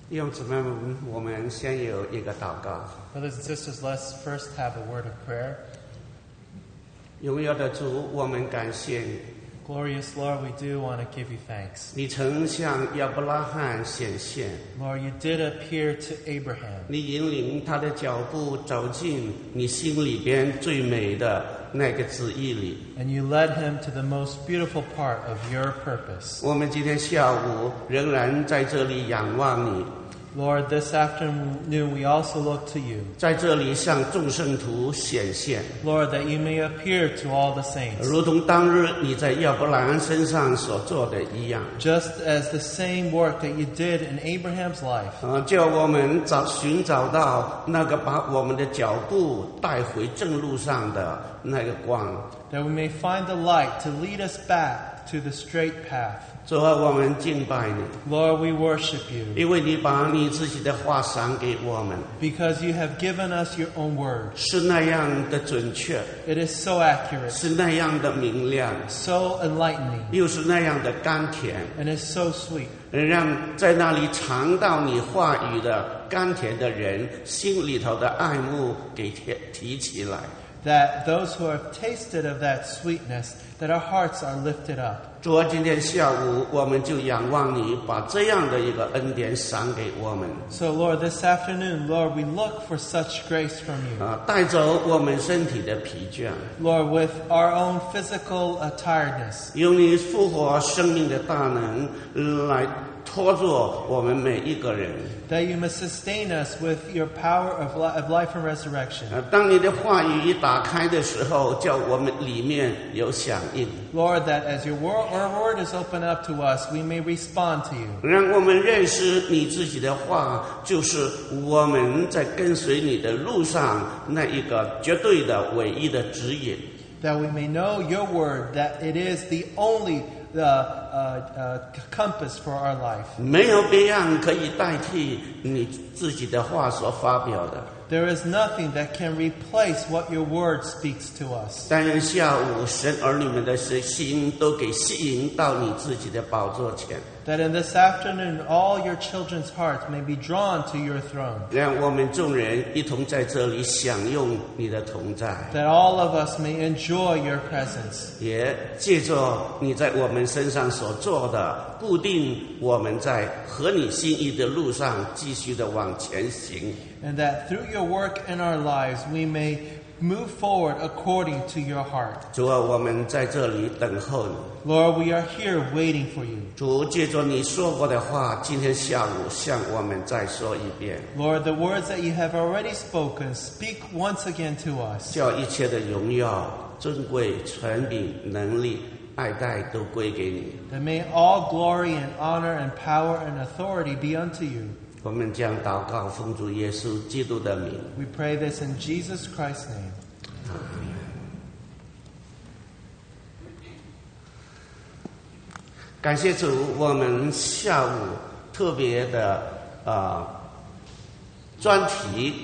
弟兄姊妹们，我们先有一个祷告。 Brothers and sisters, let's first have a word of prayer. 荣耀的主，我们感谢你。 Glorious Lord, we do want to give you thanks. 你曾向亚伯拉罕显现， Lord, you did appear to Abraham. 你引领他的脚步走进你心里边最美的那个旨意里。 And you led him to the most beautiful part of your purpose. 我们今天下午仍然在这里仰望你， Lord, this afternoon we also look to you. 在这里向众圣徒显现， Lord, that you may appear to all the saints. 如同当日你在亚伯拉罕身上所做的一样。 Just as the same work that you did in Abraham's life. 叫我们寻找到那个把我们的脚步带回正路上的那个光。 That we may find the light to lead us back to the straight path. 主啊，我们敬拜你， Lord, we worship you. 因为你把你自己的话赏给我们， Because you have given us your own word. 是那样的准确， It is so accurate, 是那样的明亮， so enlightening, 又是那样的甘甜， and is so sweet. 让在那里尝到你话语的甘甜的人，心里头的爱慕给提起来。 That those who have tasted of that sweetness, that our hearts are lifted up. 主啊，今天下午我们就仰望你，把这样的一个恩典赏给我们。 So Lord, this afternoon, Lord, we look for such grace from you. 带走我们身体的疲倦， Lord, with our own physical tiredness. 用你复活生命的大能来托住我们每一个人。 That you must sustain us with your power of life and resurrection. 当你的话语一打开的时候，叫我们里面有响应， Lord, that as your word is opened up to us, we may respond to you. 让我们认识你自己的话，就是我们在跟随你的路上那一个绝对的唯一的指引。 That we may know your word, that it is the only compass for our life. 没有别样可以代替你自己的话所发表的。 There is nothing that can replace what your word speaks to us. 但愿下午神儿女们的心都给吸引到你自己的宝座前， That in this afternoon all your children's hearts may be drawn to your throne. 让我们众人一同在这里享用你的同在， That all of us may enjoy your presence. 也借着你在我们身上所做的，固定我们在合你心意的路上继续的往前行。 And that through your work in our lives we may move forward according to your heart. 主啊，我们在这里等候你。 Lord, we are here waiting for you. 主，借着你说过的话，今天下午向我们再说一遍， Lord, the words that you have already spoken, speak once again to us. 叫一切的荣耀、尊贵、权柄、能力、爱戴都归给你。 That may all glory and honor and power and authority be unto you. 我们将祷告奉主耶稣基督的名。 We pray this in Jesus Christ's name. 感谢主，我们下午特别的专题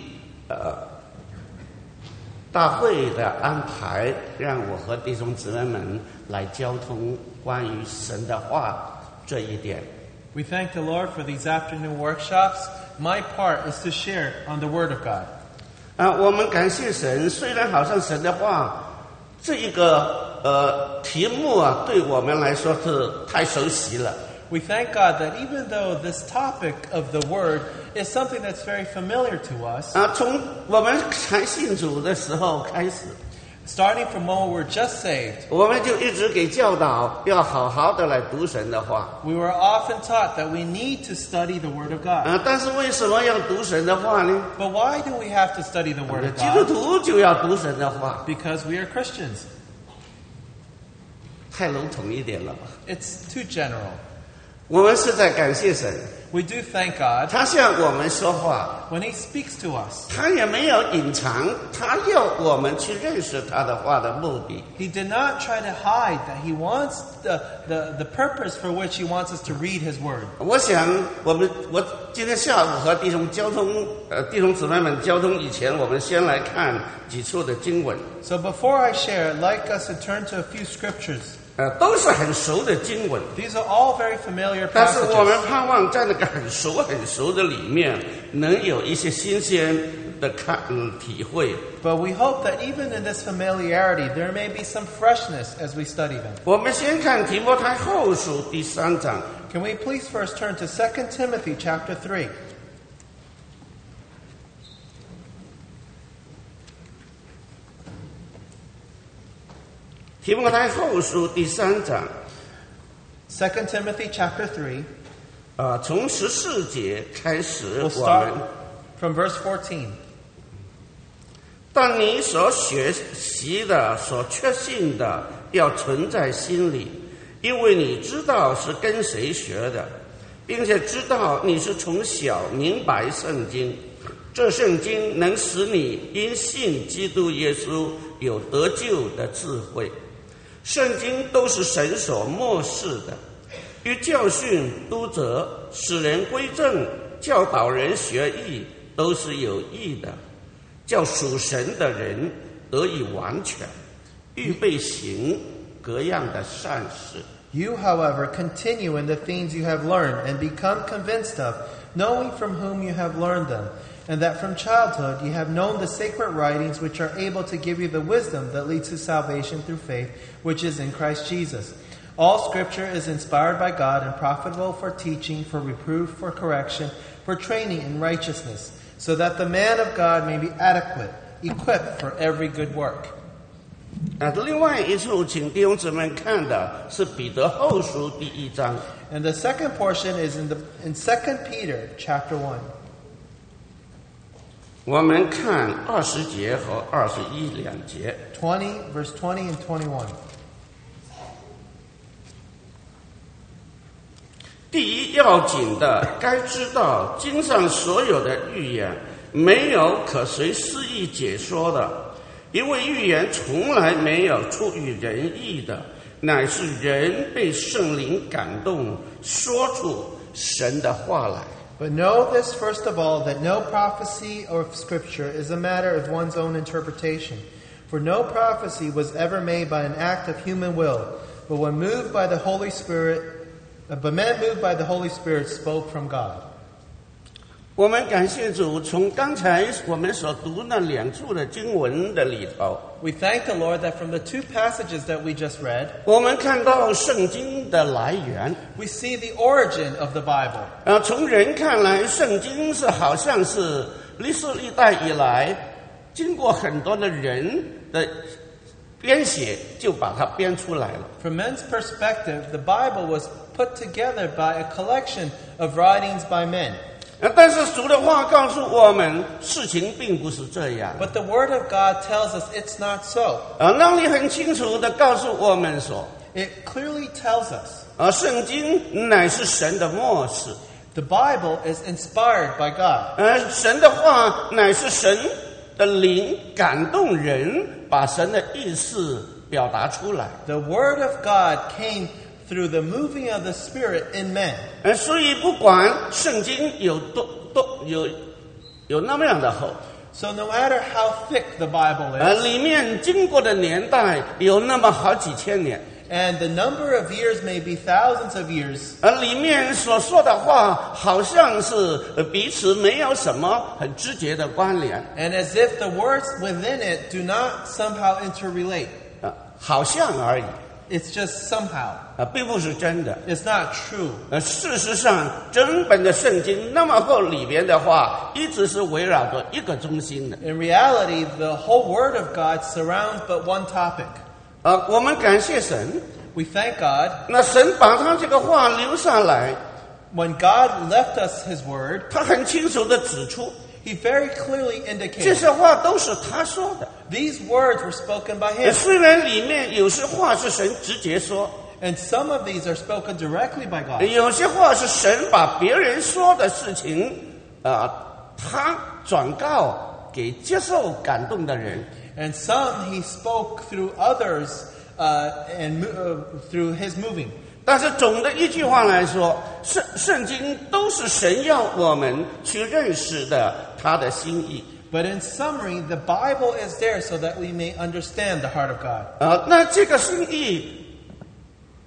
大会的安排，让我和弟兄姊妹们来交通关于神的话这一点。 We thank the Lord for these afternoon workshops. My part is to share on the Word of God. 我们感谢神，虽然好像神的话这一个题目啊，对我们来说是太熟悉了。 We thank God that even though this topic of the Word is something that's very familiar to us, 从我们才信主的时候开始， starting from when we were just saved, 我们就一直给教导要好好的来读神的话。 we were often taught that we need to study the Word of God. 但是为什么要读神的话呢？ But why do we have to study the Word of 基督 God? 徒就要读神的话， Because we are Christians. 太笼统一点了吧？ It's too general. 我们是在感谢神， We do thank God 他向我们说话， when He speaks to us. 他也没有隐藏，他要我们去认识他的话的目的。 He did not try to hide that He wants the purpose for which He wants us to read His Word. 我想，我今天下午和弟兄姊妹们交通以前，我们先来看几处的经文。 So before I share, I'd like us to turn to a few scriptures. 都是很熟的经文。 These are all very familiar 但是我们 passages. 盼望在那个很熟的里面，能有一些新鲜的体会。 But we hope that even in this familiarity, there may be some freshness as we study them. 我们先看提摩太后书第3章。 Can we please first turn to 2 Timothy chapter 3? 提摩太后书第3章， 2 Timothy chapter 3. 从14节开始， We'll 我 start 们 from verse 14. 但你所学习的、所确信的，要存在心里，因为你知道是跟谁学的，并且知道你是从小明白圣经。这圣经能使你因信基督耶稣有得救的智慧。圣经都是神所默示的，与教训、督责、使人归正、教导人学义，都是有益的，叫属神的人得以完全，预备行各样的善事。 You, however, continue in the things you have learned and become convinced of, knowing from whom you have learned them, and that from childhood you have known the sacred writings which are able to give you the wisdom that leads to salvation through faith, which is in Christ Jesus. All Scripture is inspired by God and profitable for teaching, for reproof, for correction, for training in righteousness, so that the man of God may be adequate, equipped for every good work. 另外一处，请弟兄姊妹看的是彼得后书第1章。 And the second portion is in 2 Peter chapter 1. 我们看20节和21、2节。 20, verse 20 and 21. 第一要紧的，该知道经上所有的预言，没有可随私意解说的，因为预言从来没有出于人意的，乃是人被圣灵感动，说出神的话来。 But know this first of all, that no prophecy of Scripture is a matter of one's own interpretation. For no prophecy was ever made by an act of human will, but men moved by the Holy Spirit spoke from God. 我们感谢主，从刚才我们所读那2处的经文的里头， We thank the Lord that from the two passages that we just read, 我们看到圣经的来源。 we see the origin of the Bible. 从人看来，圣经是好像是历史历代以来，经过很多的人的编写，就把它编出来了。 From men's perspective, the Bible was put together by a collection of writings by men. 但是主的话告诉我们，事情并不是这样。 But the Word of God tells us it's not so. 那里很清楚的告诉我们说， It clearly tells us 圣经乃是神的默示， the Bible is inspired by God. 神的话乃是神的灵感动人，把神的意思表达出来。 The Word of God came through the moving of the Spirit in men. 所以不管圣经有那么样的厚， So no matter how thick the Bible is, 里面经过的年代有那么好几千年， and the number of years may be thousands of years, 里面所说的话好像是彼此没有什么很直接的关联， and as if the words within it do not somehow interrelate. 好像而已， It's just somehow. 并不是真的。 It's not true. 事实上，整本的圣经那么厚里边的话，一直是围绕着一个中心的。 In reality, the whole Word of God surrounds but one topic. 我们感谢神， We thank God. 那神把他这个话留下来， When God left us His Word, 他很清楚的指出， He very clearly 这 indicated 些话都是他说的。 these words were spoken by Him. 虽然里面有些话是神直接说， And some of these are spoken directly by God. 有些话是神把别人说的事情，他转告给接受感动的人。 And some He spoke through others through His moving. 但是总的一句话来说，圣经都是神要我们去认识的他的心意。 But in summary, the Bible is there so that we may understand the heart of God. 那这个心意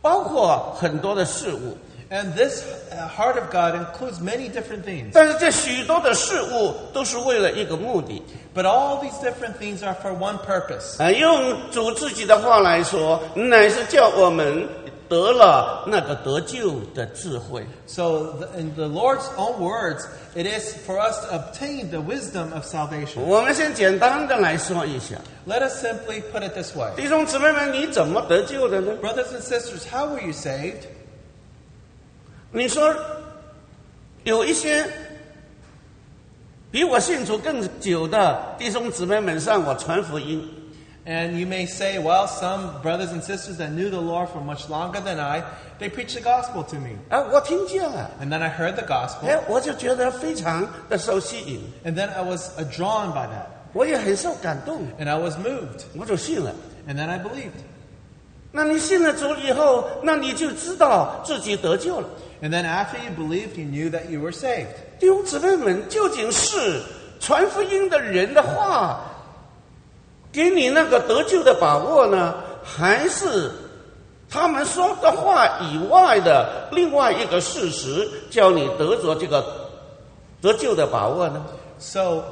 包括很多的事物。 And this heart of God includes many different things. 但是这许多的事物都是为了一个目的。 But all these different things are for one purpose. 用主自己的话来说，乃是叫我们得了那个得救的智慧。 So in the Lord's own words, it is for us to obtain the wisdom of salvation. 我们先简单的来说一下， Let us simply put it this way. 弟兄姊妹们，你怎么得救的呢？ Brothers and sisters, how were you saved? 你说有一些比我信主更久的弟兄姊妹们向我传福音， And you may say, well, some brothers and sisters that knew the Lord for much longer than I, they preached the gospel to me. 我听见了， And then I heard the gospel, 我就觉得非常的受吸引， and then I was drawn by that, 我也很受感动， and I was moved, 我就信了。 and then I believed. 那你信了主以后，那你就知道自己得救了。 And then after you believed, you knew that you were saved. 弟兄姊妹们，究竟是传福音的人的话给你那个得救的把握呢，还是他们说的话以外的另外一个事实，叫你得着这个得救的把握呢？ So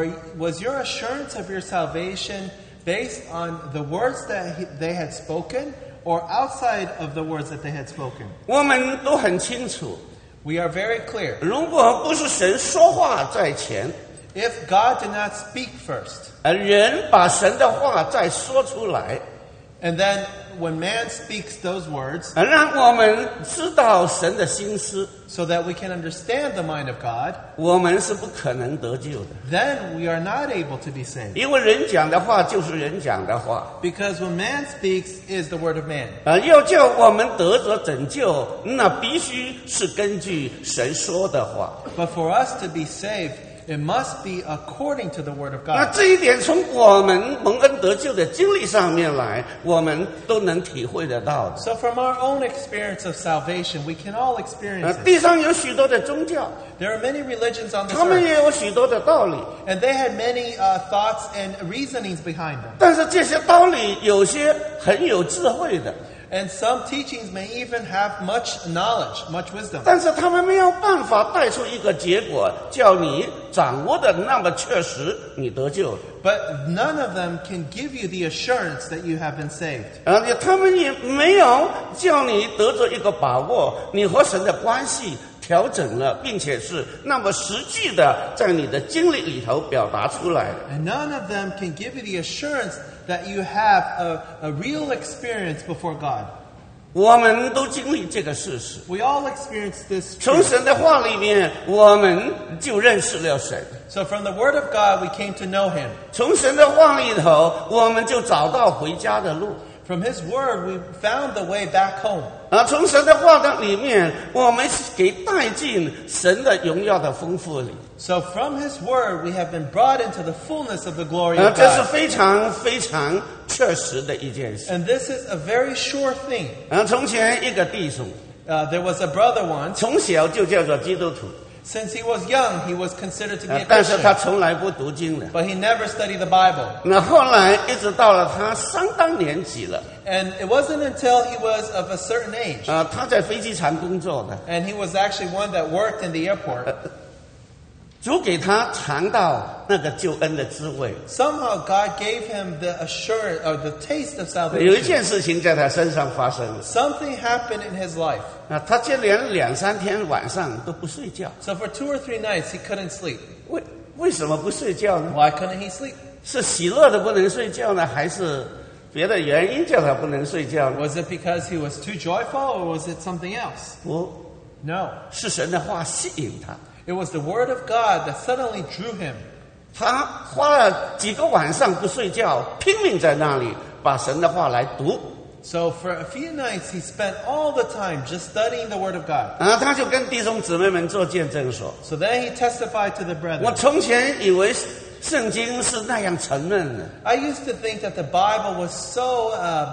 was your assurance of your salvation based on the words that they had spoken, or outside of the words that they had spoken? 我们都很清楚， We are very clear. 如果不是神说话在前， If God did not speak first, 人把神的话再说出来， and then when man speaks those words, 让我们知道神的心思， so that we can understand the mind of God, 我们是不可能得救的。 then we are not able to be saved. 因为人讲的话就是人讲的话， Because when man speaks is the word of man. 要叫我们得着拯救，那必须是根据神说的话。 But for us to be saved, it must be according to the word of 那 God. 这一点从我们蒙恩得救的经历上面来，我们都能体会得到的。 So from our own experience of salvation, we can all experience it. 地上有许多的宗教， There are many religions on this 他们 earth, 也有许多的道理， and they had many thoughts and reasonings behind them. 但是这些道理有些很有智慧的， And some teachings may even have much knowledge, much wisdom. 但是他们没有办法带出一个结果，叫你掌握的那么确实，你得救了。 But none of them can give you the assurance that you have been saved. 他们也没有叫你得着一个把握，你和神的关系调整了，并且是那么实际的在你的经历里头表达出来的。 And none of them can give you the assurance that you have a real experience before God. 我们都经历这个事实， We all experience this 从 truth. 神的话里面，我们就认识了神； So from the Word of God, we came to know Him. 从神的话里头，我们就找到回家的路。 From His Word, we found the way back home. 从神的话的里面，我们给带进神的荣耀的丰富里。 So from His Word, we have been brought into the fullness of the glory 这 of 是 God. 非常非常确实的一件事。 And this is a very sure thing. 从前一个弟兄， There was a brother once. 从小就叫做基督徒， Since he was young, he was considered to be a 但是他 Christian. 从来不读经的。 But he never studied the Bible. 那后来一直到了他相当年纪了， And it wasn't until he was of a certain age. 他在飞机场工作的， And he was actually one that worked in the airport. 主给他尝到那个救恩的滋味。 Somehow God gave him the assurance or the taste of 有一 salvation. 件事情在他身上发生了， Something happened in his life. 他接连2-3天晚上都不睡觉。 So for 2 or 3 nights, he couldn't sleep. 为什么不睡觉呢？ Why couldn't he sleep? 是喜乐的不能睡觉呢，还是别的原因叫他不能睡觉呢？ Was it because he was too joyful or was it something else? 不， No. 是神的话吸引他。 It was the Word of God that suddenly drew him. 他花了几个晚上不睡觉，拼命在那里把神的话来读。 So for a few nights, he spent all the time just studying the Word of God. 他就跟弟兄姊妹们做见证说 So then he testified to the：“ brethren. 我从前以为圣经是那样沉闷的， I used to think that the Bible was so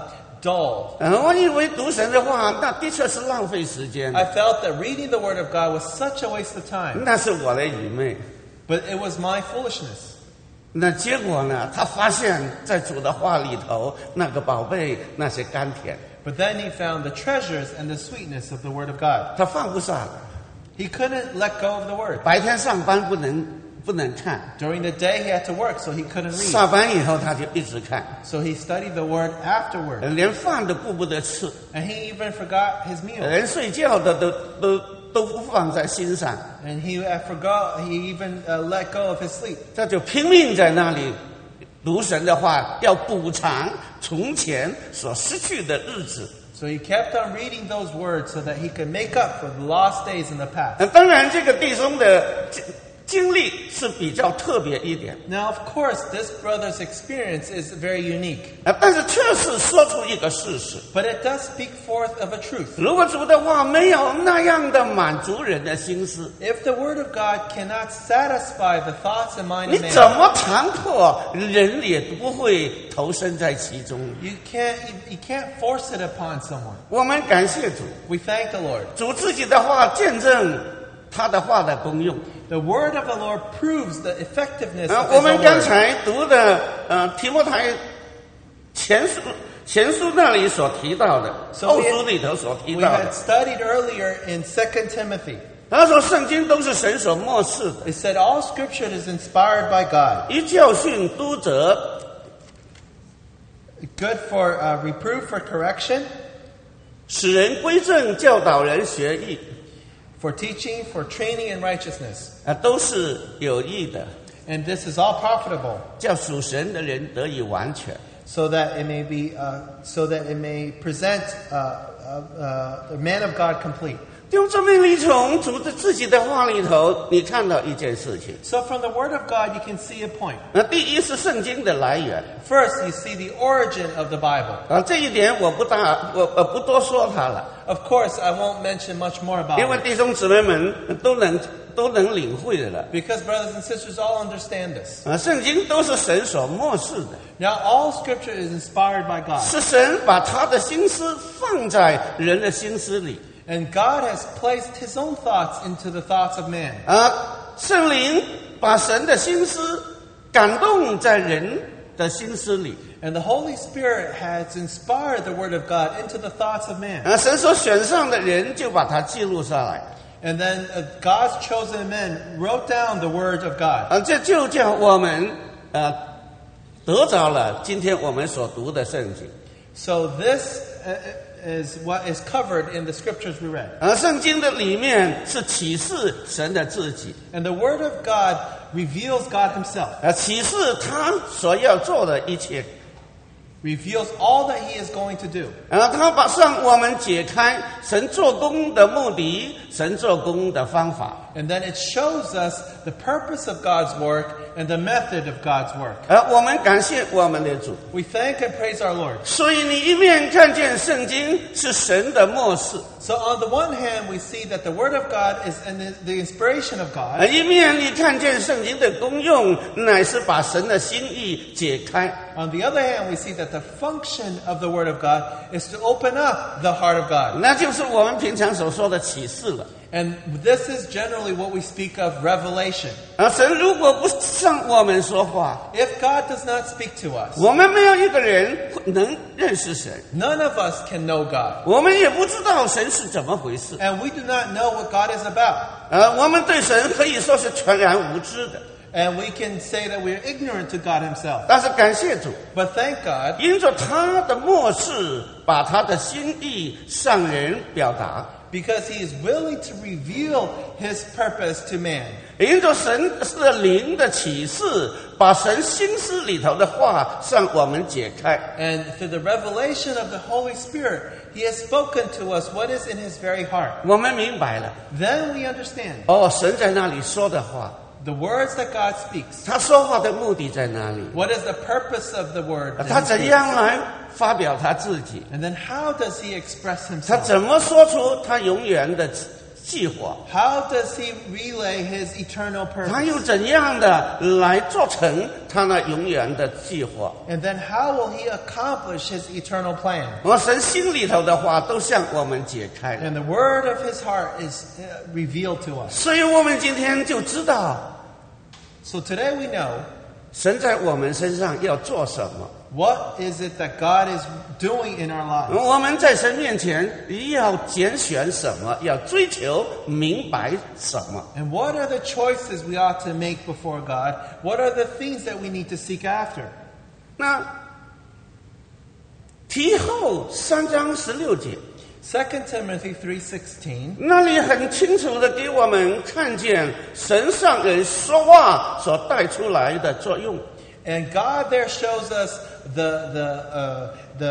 dull. 我以为读神的话，那的确是浪费时间， I felt that reading the Word of God was such a waste of time. 那是我的愚昧。 But it was my foolishness. 那结果呢？他发现，在主的话里头，那个宝贝，那些甘甜。 But then he found the treasures and the sweetness of the Word of God. 他放不下了。 He couldn't let go of the Word. 白天上班不能看， During the day he had to work, so he couldn't read. 下班以后他就一直看， So he studied the Word afterward. 连饭都顾不得吃， And he even forgot his meal. 连睡觉的都不放在心上， And he forgot, he even let go of his sleep. 他就拼命在那里读神的话，要补偿从前所失去的日子。 So he kept on reading those words so that he could make up for the lost days in the past. 当然，这个弟兄的经历是比较特别一点， Now, of course, this brother's experience is very unique. 但是确实说出一个事实： But it does speak forth of a truth. 如果主的话没有那样的满足人的心思， If the Word of God cannot satisfy the thoughts and mind 你 of 怎 man, 么强迫人也不会投身在其中？ you can't force it upon someone. 我们感谢主， We thank the Lord. 主自己的话见证他的话的功用。 The Word of the Lord proves the effectiveness 我 of His 们 own 刚 word. 才读的提摩太前书那里所提到的， So 后书里头所提 We 到 had 的， studied earlier in 2 Timothy. 他说圣经都是神所默示的， It said all Scripture is inspired by God, 一教训、督责、 good for reproof, for correction, 使人归正、教导人学义， for teaching, for training in righteousness. 都是有益的， And this is all profitable, 叫属神的人得以完全。 so that it may be, so that it may present the man of God complete. 弟兄姊妹，你从主的自己的话里头，你看到一件事情。 So from the Word of God, you can see a point. 第一是圣经的来源， First, you see the origin of the Bible. 这一点我不多说它了， Of course, I won't mention much more about 因为 it, 弟兄姊妹们都能领会的了。 because brothers and sisters all understand this. 圣经都是神所默示的， Now, all Scripture is inspired by God. 是神把他的心思放在人的心思里。 And God has placed His own thoughts into the thoughts of man. 圣灵把神的心思感动在人的心思里。 And the Holy Spirit has inspired the Word of God into the thoughts of man. 神所选上的人就把它记录下来。 And then God's chosen men wrote down the Word of God. 这就叫我们得着了今天我们所读的圣经。 So this is what is covered in the Scriptures we read. 圣经的里面是启示神的自己， And the Word of God reveals God Himself, 启示他所要做的一切。 reveals all that He is going to do. 他向我们解开神做工的目的，神做工的方法。 And then it shows us the purpose of God's work and the method of God's work. 我们感谢我们的主。 We thank and praise our Lord. 所以你一面看见圣经是神的默示， So on the one hand, we see that the Word of God is the inspiration of God. 一面你看见圣经的功用乃是把神的心意解开。 On the other hand, we see that the function of the Word of God is to open up the heart of God. 那就是我们平常所说的启示了。 And this is generally what we speak of revelation. 神如果不向我们说话， If God does not speak to us, 我们没有一个人能认识神， none of us can know God. 我们也不知道神是怎么回事。 And we do not know what God is about. 我们对神可以说是全然无知的。 And we can say that we're ignorant to God Himself. 但是感谢主， But thank God, 因着他的默示，把他的心意向人表达。 because He is willing to reveal His purpose to man. 因着神的灵的启示，把神心思里头的话向我们解开。 And through the revelation of the Holy Spirit, He has spoken to us what is in His very heart. 我们明白了， Then we understand 神在那里说的话， the words that God speaks. 他说话的目的在哪里？ What is the purpose of the word? that 他 he 怎 speaks? 样来发表他自己？ And then how does He express 他 Himself? 怎么说出他永远的计划？ How does He relay His eternal 他 purpose? 又怎样的来做成他那永远的计划？ And then how will He accomplish His eternal plan? 神心里头的话都向我们解开了， And the word of His heart is revealed to us. 所以我们今天就知道 So today we know 神在我们身上要做什么。 What is it that God is doing in our lives? 我们在神面前要拣选什么？要追求明白什么？ And what are the choices we ought to make before God? What are the things that we need to seek after? 那提后3章16节， 2 Timothy 3:16. 那里很清楚的给我们看见神上人说话所带出来的作用。 And God there shows us the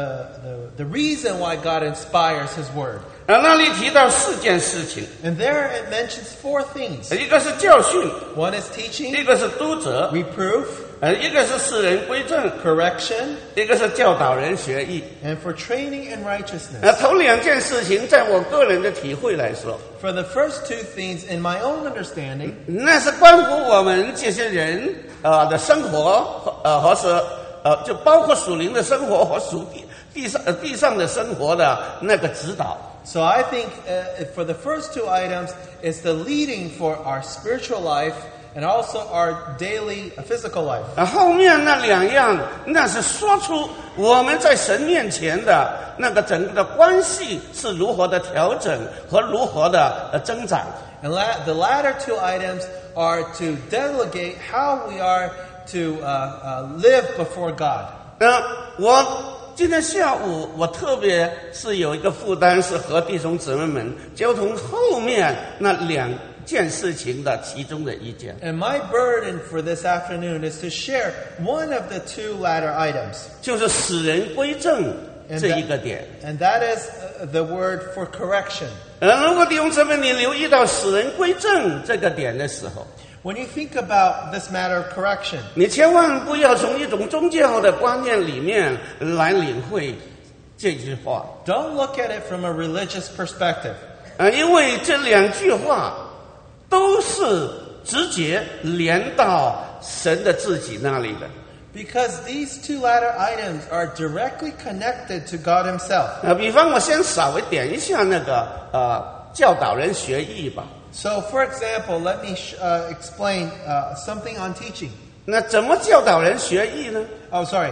reason why God inspires His Word. 那里提到4件事情， And there it mentions 4 things. 一个是教训， One is 一 teaching, 个是督责， reproof, 一个是使人归正， correction, 一个是教导人学艺。 and for training in righteousness. 头2件事情，在我个人的体会来说， For the first 2 things, in my own understanding, 那是关乎我们这些人的生活，和是就包括属灵的生活和属地上的生活的那个指导。 so I think for the first 2 items, it's the leading for our spiritual life and also our daily physical life. 后面那2样，那是说出我们在神面前的那个整个的关系是如何的调整和如何的增长。 And the latter 2 items are to delegate how we are to live before God. 我今天下午我特别是有一个负担，是和弟兄姊妹们交通后面那2件事情的其中的一件。 And my burden for this afternoon is to share one of the 2 latter items. 就是使人归正这一个点。 And that is the word for correction. 如果弟兄姊妹你留意到使人归正这个点的时候， When you think about this matter of correction, 你千万不要从一种宗教的观念里面来领会这句话。 don't look at it from a religious perspective. 因为这2句话都是直接连到神的自己那里的。 Because these 2 latter items are directly connected to God Himself. 比方我先稍微点一下那个教导人学艺吧。 So, for example, let me explain something on teaching. 那怎么教导人学艺呢？ Oh, sorry.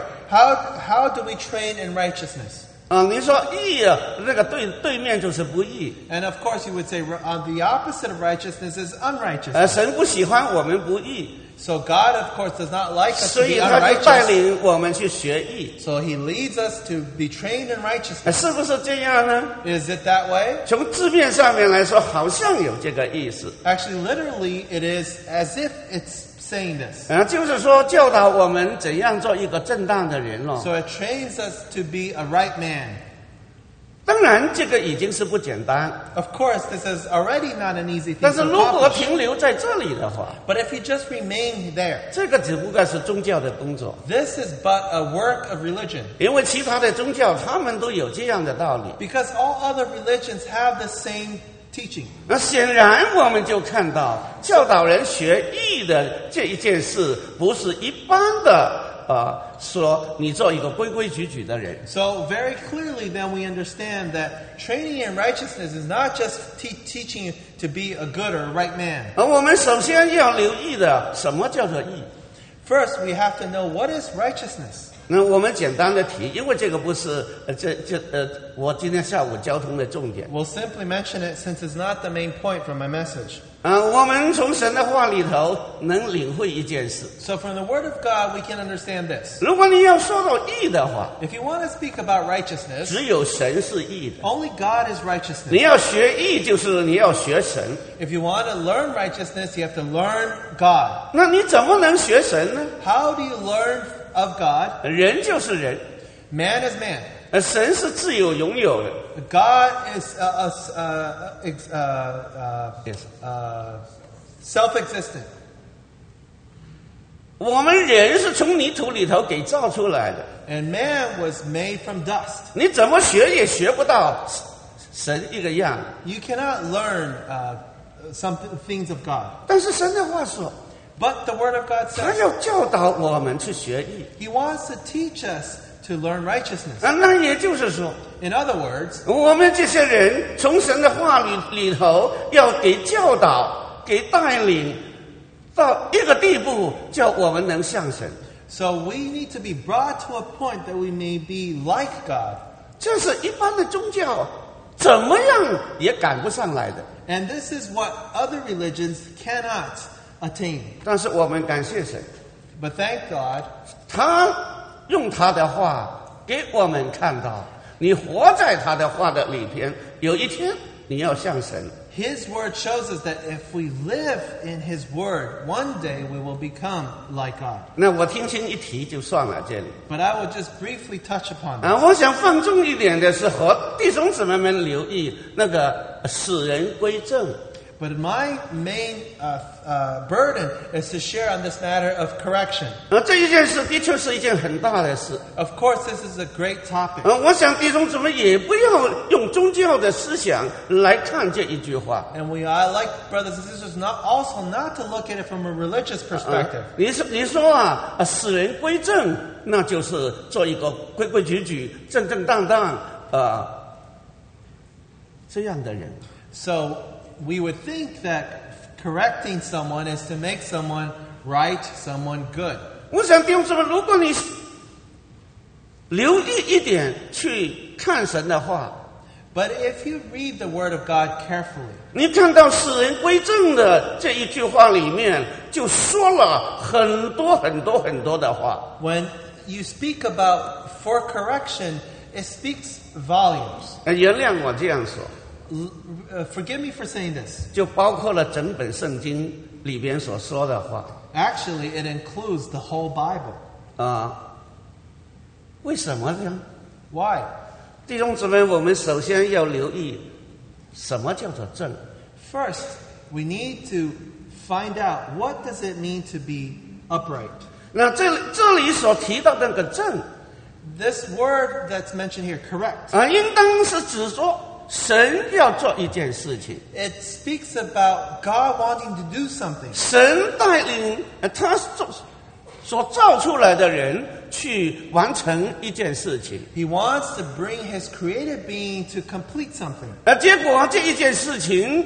How do we train in righteousness? 你说义那个对面就是不义。 And of course, you would say the opposite of righteousness is unrighteousness. 神不喜欢我们不义， So God, of course, does not like us 所 to 以 be 他就带 unrighteous. 领我们去学艺。 So He leads us to be trained in righteousness. 是不是这样呢？ Is it that way? 从字面上面来说，好像有这个意思。 Actually, literally, it is as if it's saying this. 就是说教导我们怎样做一个正当的人了。 So it trains us to be a right man. 当然，这个已经是不简单。 Of course, this is already not an easy thing 但是 to 如果 accomplish. 停留在这里的话， But if you just remain there, 这个只不过是宗教的工作。 this is but a work of religion. 因为其他的宗教他们都有这样的道理。 Because all other religions have the same teaching. 那显然我们就看到教导人学艺的这一件事，不是一般的说你做一个规规矩矩的人。 So very clearly then we understand that training in righteousness is not just teaching you to be a good or a right man. 而我们首先要留意的，什么叫做义？ First, we have to know what is righteousness. 那我们简单的提，因为这个不是我今天下午交通的重点。 We'll simply mention it since it's not the main point from my message. 我们从神的话里头能领会一件事。 So from the Word of God, we can understand this. 如果你要说到义的话， If you want to speak about righteousness, 只有神是义的。 only God is 你 righteousness. 要学义，就是你要学神。 If you want to learn righteousness, you have to learn God. 那你怎么能学神呢？ How do you learn of God? 人就是人， Man is man. 神是自由拥有的。 God is self-existent. 我们人是从泥土里头给造出来的， And man was made from dust. 你怎么学也学不到神一个样。 You cannot learn some things of God. 但是神的话说， But the Word of God 他 says 要教导我们去学义。 He wants to teach us to learn righteousness. 那也就是说， In other words, 我们这些人从神的话里头要给教导、给带领到一个地步，叫我们能像神。 So we need to be brought to a point that we may be like God. 这是一般的宗教怎么样也赶不上来的。 And this is what other religions cannot attain. 但是我们感谢神， But thank God, 他用他的话给我们看到，你活在他的话的里边，有一天你要像神。 His word shows us that if we live in His word, one day we will become like God. 那我轻轻一提就算了，这里。 But I will just briefly touch upon that. 我想放重一点的是和弟兄姊妹们留意那个使人归正。 But my main burden is to share on this matter of correction. 这一件事的确是一件很大的事。 Of course, this is a great topic. 我想弟兄姊妹也不要用宗教的思想来看这一句话。 And I like brothers and sisters not to look at it from a religious perspective. 你说使人归正，那就是做一个规规矩矩、正正当当这样的人。 So we would think that correcting someone is to make someone right, someone good. 我想弟兄姊妹，如果你留意一点去看神的话， But if you read the Word of God carefully, 你看到使人归正的这一句话里面，就说了很多很多很多的话。 when you speak about for correction, it speaks volumes. 原谅我这样说， Forgive me for saying this. 就包括了整本圣经里边所说的话。 Actually, it includes the whole Bible. 为什么呢？ Why? 弟兄姊妹，我们首先要留意什么叫做正。 First, we need to find out what does it mean to be upright. 那这里所提到的那个正 This word that's mentioned here, correct, 应当是指说神要做一件事情， it speaks about God wanting to do something. 神带领他所造出来的人去完成一件事情， He wants to bring His created being to complete something. 结果这一件事情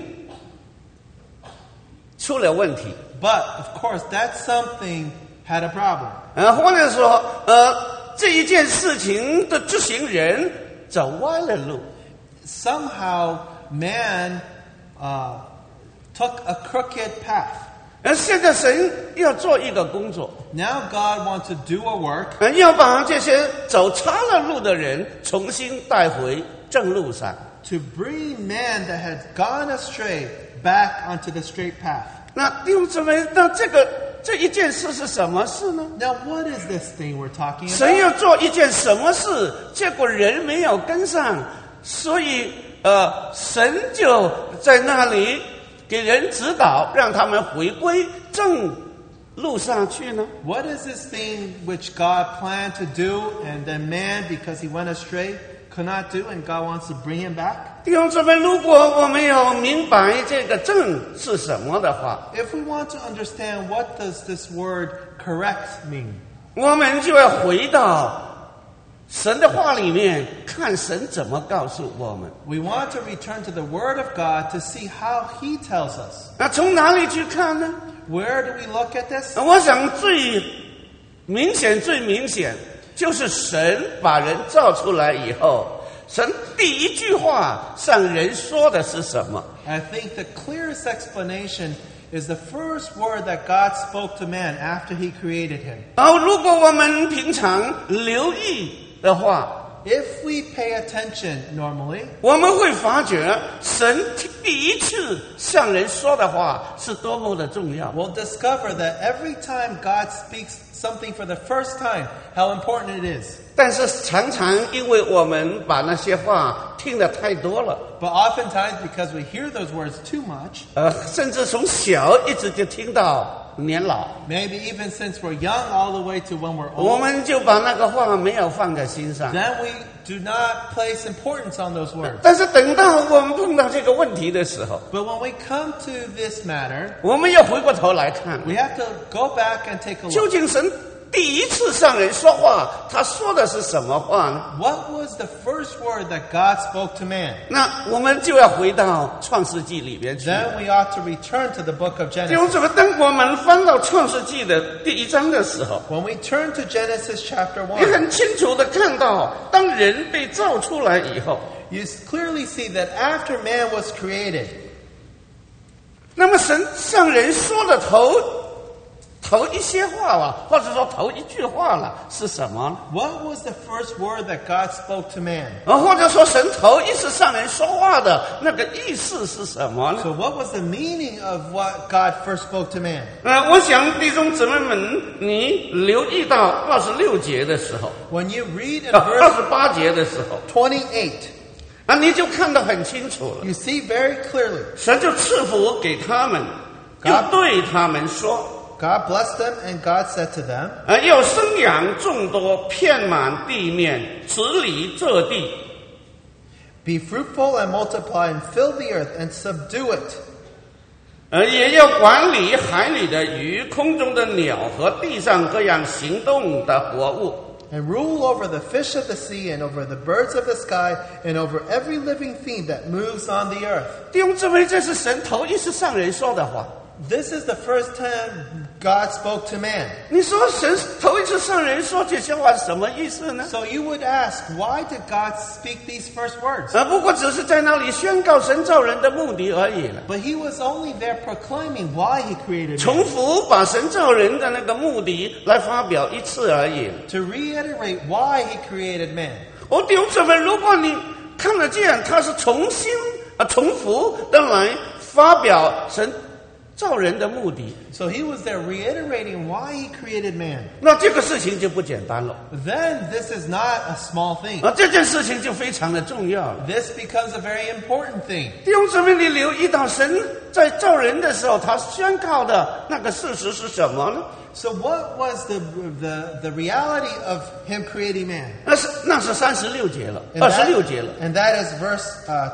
出了问题， But, of course, that something had a problem. 或者说这一件事情的执行人走歪了路。 Somehow, man took a crooked path. 现在神要做一个工作， Now God wants to do a work 要把这些走岔了路的人重新带回正路上。 to bring man that had gone astray back onto the straight path. 那弟兄姊妹，那这一件事是什么事呢？ Now, what is this thing we're talking 神要 about? 做一件什么事，结果人没有跟上，所以神就在那里给人指导，让他们回归正路上去呢？ What is this thing which God planned to do and then man, because he went astray, could not do and God wants to bring him back? 弟兄姊妹，如果我们要明白这个正是什么的话， If we want to understand what does this word correct mean, 我们就要回到神的话里面，看神怎么告诉我们。 we want to return to the Word of God to see how He tells us. 那从哪里去看呢？ Where do we look at this? 我想最明显就是神把人造出来以后，神第一句话向人说的是什么？ I think the clearest explanation is the first word that God spoke to man after He created him. 如果我们平常留意的话， If we pay attention normally, 我们会发觉神第一次向人说的话是多么的重要。 we'll discover that every time God speaks something for the first time, how important it is. 但是常常因为我们把那些话听得太多了， But oftentimes, because we hear those words too much, 甚至从小一直就听到年老， maybe even since we're young all the way to when we're 我 old, 们就把那个话没有放在心上。 then we do not place importance on those words. 但是等到我们碰到这个问题的时候， But when we come to this matter, 我们要回过头来看， we have to go back and take a 究 look. 竟神第一次上人说话，他说的是什么话呢？ What was the first word that God spoke to man? 那我们就要回到创世纪里边去。 Then we ought to return to the book of 弟兄 Genesis. 姊妹，当我们翻到创世纪的第1章的时候， When we turn to Genesis chapter 你 1, 很清楚的看到，当人被造出来以后， you clearly see that after man was created, 那么神向人说的头一些话了，或者说头一句话了，是什么呢？ what was the first word that God spoke to man? 或者说神头一次向人说话的那个意思是什么呢？ So what was the meaning of what God first spoke to man? 我想弟兄姊妹们，你留意到26节的时候 When you read in verse ，28节的时候， 28, 你就看得很清楚了。 you see very clearly. 神就赐福给他们，又对他们说。 God blessed them, and God said to them, 要生养众多，遍满地面，治理这地。 be fruitful and multiply and fill the earth and subdue it. 也要管理海里的鱼、空中的鸟和地上各样行动的活物。 And rule over the fish of the sea and over the birds of the sky and over every living thing that moves on the earth. 弟兄姊妹，这是神头一次向人说的话。 This is the first time God spoke to man. 你说神头一次向人说这些话是什么意思呢？ So you would ask, why did God speak these first words? 不过只是在那里宣告神造人的目的而已了。 But he was only there proclaiming why he created 重 man. 复把神造人的那个目的来发表一次而已。 To reiterate why he created man. 弟兄姊妹，如果你看得见，他是重复的来发表神造人的目的， So he was there reiterating why he created man. 那这个事情就不简单了。 Then this is not a small thing. 这件事情就非常的重要了。 This becomes a very important thing. 弟兄姊妹，你留意到神在造人的时候，他宣告的那个事实是什么呢？ So what was the reality of him creating man? 那是36节了 And ，26节了。 and that is verse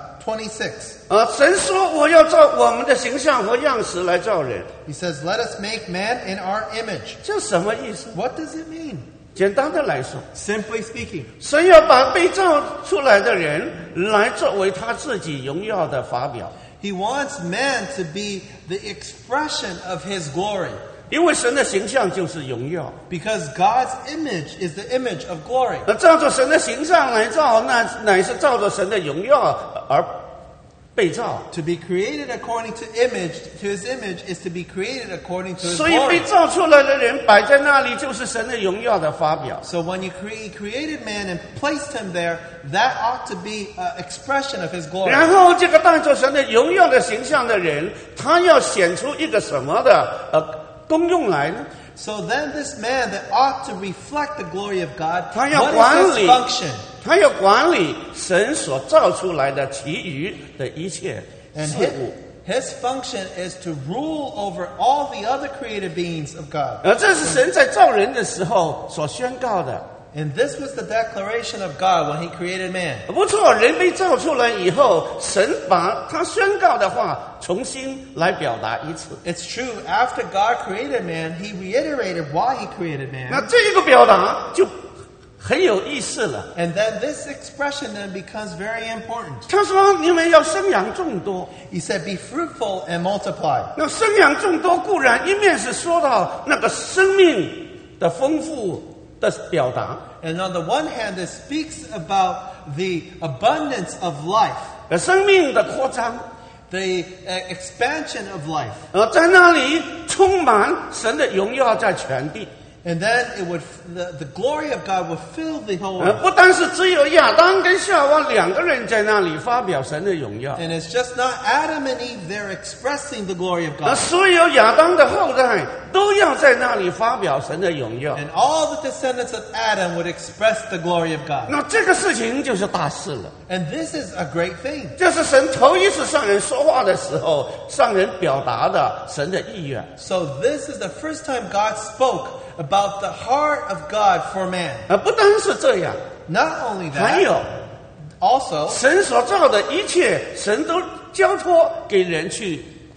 26. 神说我要照我们的形象和样式来造人， He says, "Let us make man in our image." 这什么意思？ What does it mean? 简单的来说， Simply speaking, 神要把被造出来的人来作为他自己荣耀的发表， he wants man to be the expression of his glory. 因为神的形象就是荣耀。 Because God's image is the image of glory. 照着神的形象来造，那乃是照着神的荣耀而被造。 To be created according to his image is to be created according to his 所以被 glory. 造出来的人摆在那里，就是神的荣耀的发表。 So when you created man and placed him there, that ought to be an expression of his glory. 然后这个带着神的荣耀的形象的人，他要显出一个什么的功用来呢？ So then this man that ought to reflect the glory of God, 他要 what 管 is 理 his function? 他要管理神所造出来的其余的一切 And 事物。 his function is to rule over all the other created beings of God. 这是神在造人的时候所宣告的。 And this was the declaration of God when he created man. 不错，人被造出来以后，神把他宣告的话重新来表达一次。 It's true, after God created man, he reiterated why he created 那 man. 这一个表达就很有意思了。 And then this expression then becomes very important. 他说：“你们要生养众多。 He said, be fruitful and multiply. ” 那生养众多固然一面是说到那个生命的丰富的表达， And on the one hand, it speaks about the abundance of life, 生命的扩张， the expansion of life. 在那里充满神的荣耀在全地。 And then the glory of God would fill the whole earth. 不单是只有亚当跟夏娃两个人在那里发表神的荣耀， And it's just not Adam and Eve, they're expressing the glory of God. 所有亚当的后代都要在那里发表神的荣耀。 And all the descendants of Adam would express the glory of God. 那这个事情就是大事了。 And this is a great thing. 这是神头一次向人说话的时候，向人表达的神的意愿。 So this is the first time God spoke about the heart of God for man. 不单是这样， Not only 还有 that, also, 神所造的一切，神都交托给人去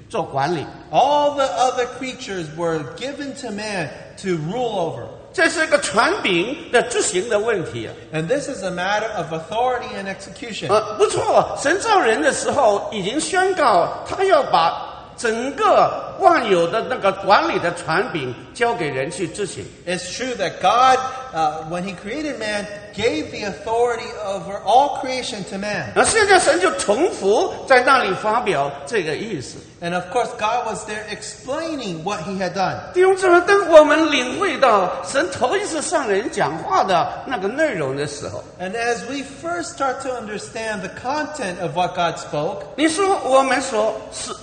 做管理。 All the other creatures were given to man to rule over. 这是一个权柄的执行的问题啊。 And this is a matter of authority and execution. 不错，神造人的时候已经宣告，他要把整个万有的那个管理的权柄交给人去执行。 It's true that God, when He created man, gave the authority over all creation to man. 而现在神就重复在那里发表这个意思。 And of course, God was there explaining what He had done. 弟兄姊妹，当我们领会到神头一次上人讲话的那个内容的时候， And as we first start to understand the content of what God spoke, 你说我们说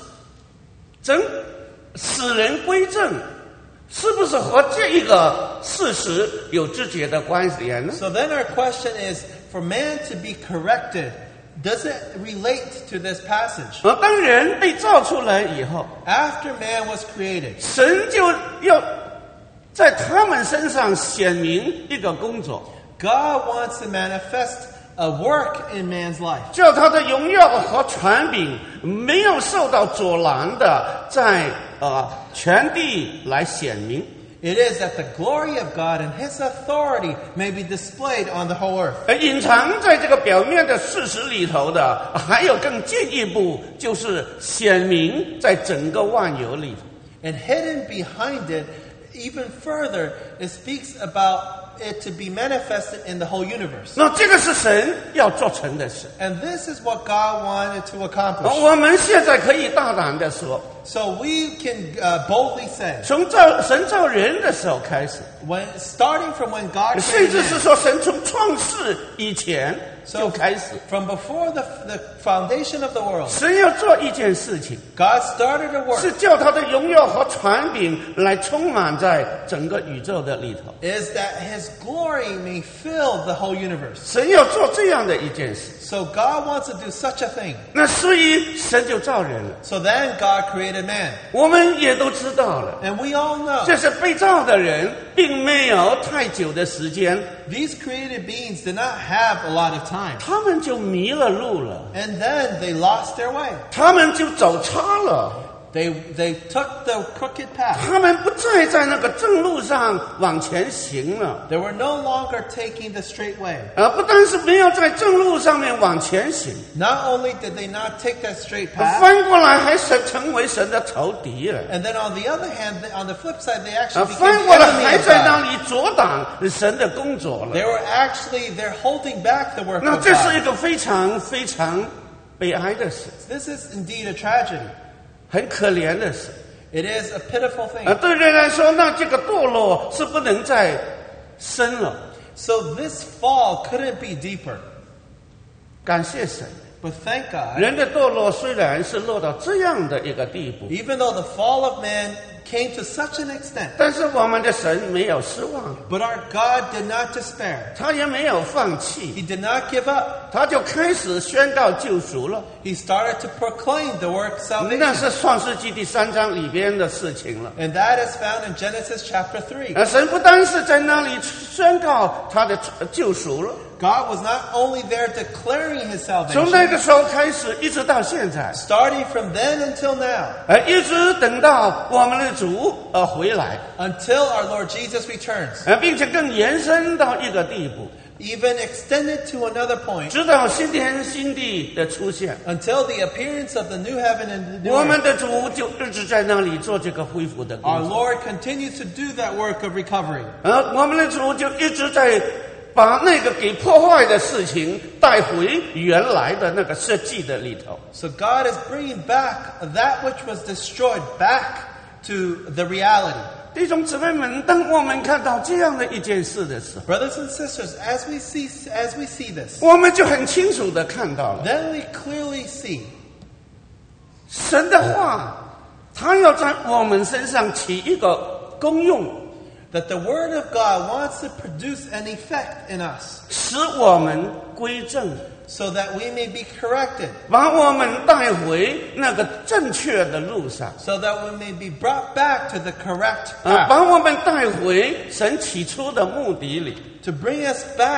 使人归正，是不是和这一个事实有直接的关联呢？ so then our question is, for man to be corrected, does it relate to this passage? 而当人被造出来以后， After man was created, 神就要在他们身上显明一个工作， God wants to manifest a work in man's life. 叫他的荣耀和权柄没有受到阻拦的，在全地来显明。 It is that the glory of God and His authority may be displayed on the whole earth. 而隐藏在这个表面的事实里头的，还有更进一步，就是显明在整个万有里头。 And hidden behind it, even further, it speaks about it to be manifested in the whole universe. 那这个是神要做成的事。 And this is what God wanted to accomplish. 我们现在可以大胆的说， So we can boldly say, 从神造人的时候开始， starting from when God 甚 created 至是 man, 说神从创世以前就开始， from before the foundation of the world, 神要做一件事情， God started a work, 是叫他的荣耀和权柄来充满在整个宇宙的里头。 is that His glory may fill the whole universe. 神要做这样的一件事， So God wants to do such a thing. 那所以神就造人了。 So then God created man. 我们也都知道了， And we all know 这是被造的人并没有太久的时间， these created beings did not have a lot of time. 他们就迷了路了， And then they lost their way. 他们就走差了。 They took the crooked path. 他们不再在那个正路上往前行了， They were no longer taking the straight way. 不但是没有在正路上面往前行， Not only did they not take that straight path, 翻过来还成为神的仇敌了， and then on the other hand, on the flip side, they actually became 翻 the 过来 enemy 还 of 在那 God. 里阻挡神的工作了。 They were actually, they're holding back the work 那 of 这是一 God. 个非常非常悲哀的事， This is indeed a tragedy. 很可怜的事。 It is a pitiful thing. 对人来说，那这个堕落是不能再深了。 So this fall couldn't be deeper. 感谢神， But thank God, 人的堕落虽然是落到这样的一个地步， even though the fall of man came to such an extent, 但是我们的神没有失望， but our God did not despair. 他也没有放弃， He did not give up. 他就开始宣告救赎了。 He started to proclaim the work of 那 salvation. 是创世纪第3章里边的事情了。 And that is found in Genesis chapter 3. 神不单是在那里宣告他的救赎了， God was not only there declaring His 从那 salvation, 个时候开始，一直到现在， starting from then until now, 一直等到我们的主回来， until our Lord Jesus returns, 并且更延伸到一个地步， even extended to another point, 直到新天新地的出现， until the appearance of the new heaven and the new 我们 earth. 的主就一直在那里做这个恢复的 Our 工作， Lord continues to do that work of recovery. 我们的主就一直在把那个给破坏的事情带回原来的那个设计的里头。 So God is bringing back that which was destroyed back to the reality. 弟兄姊妹们，当我们看到这样的一件事的时候， Brothers and sisters, as we see this, 我们就很清楚的看到了 then we clearly see 神的话，他要在我们身上起一个功用， that the Word of God wants to produce an effect in us 使我们归正， so that we may be corrected, 把我们带回那个正确的路上， so that we may be brought back to the correct path, 把我们带回神起初的目的里。 to bring us back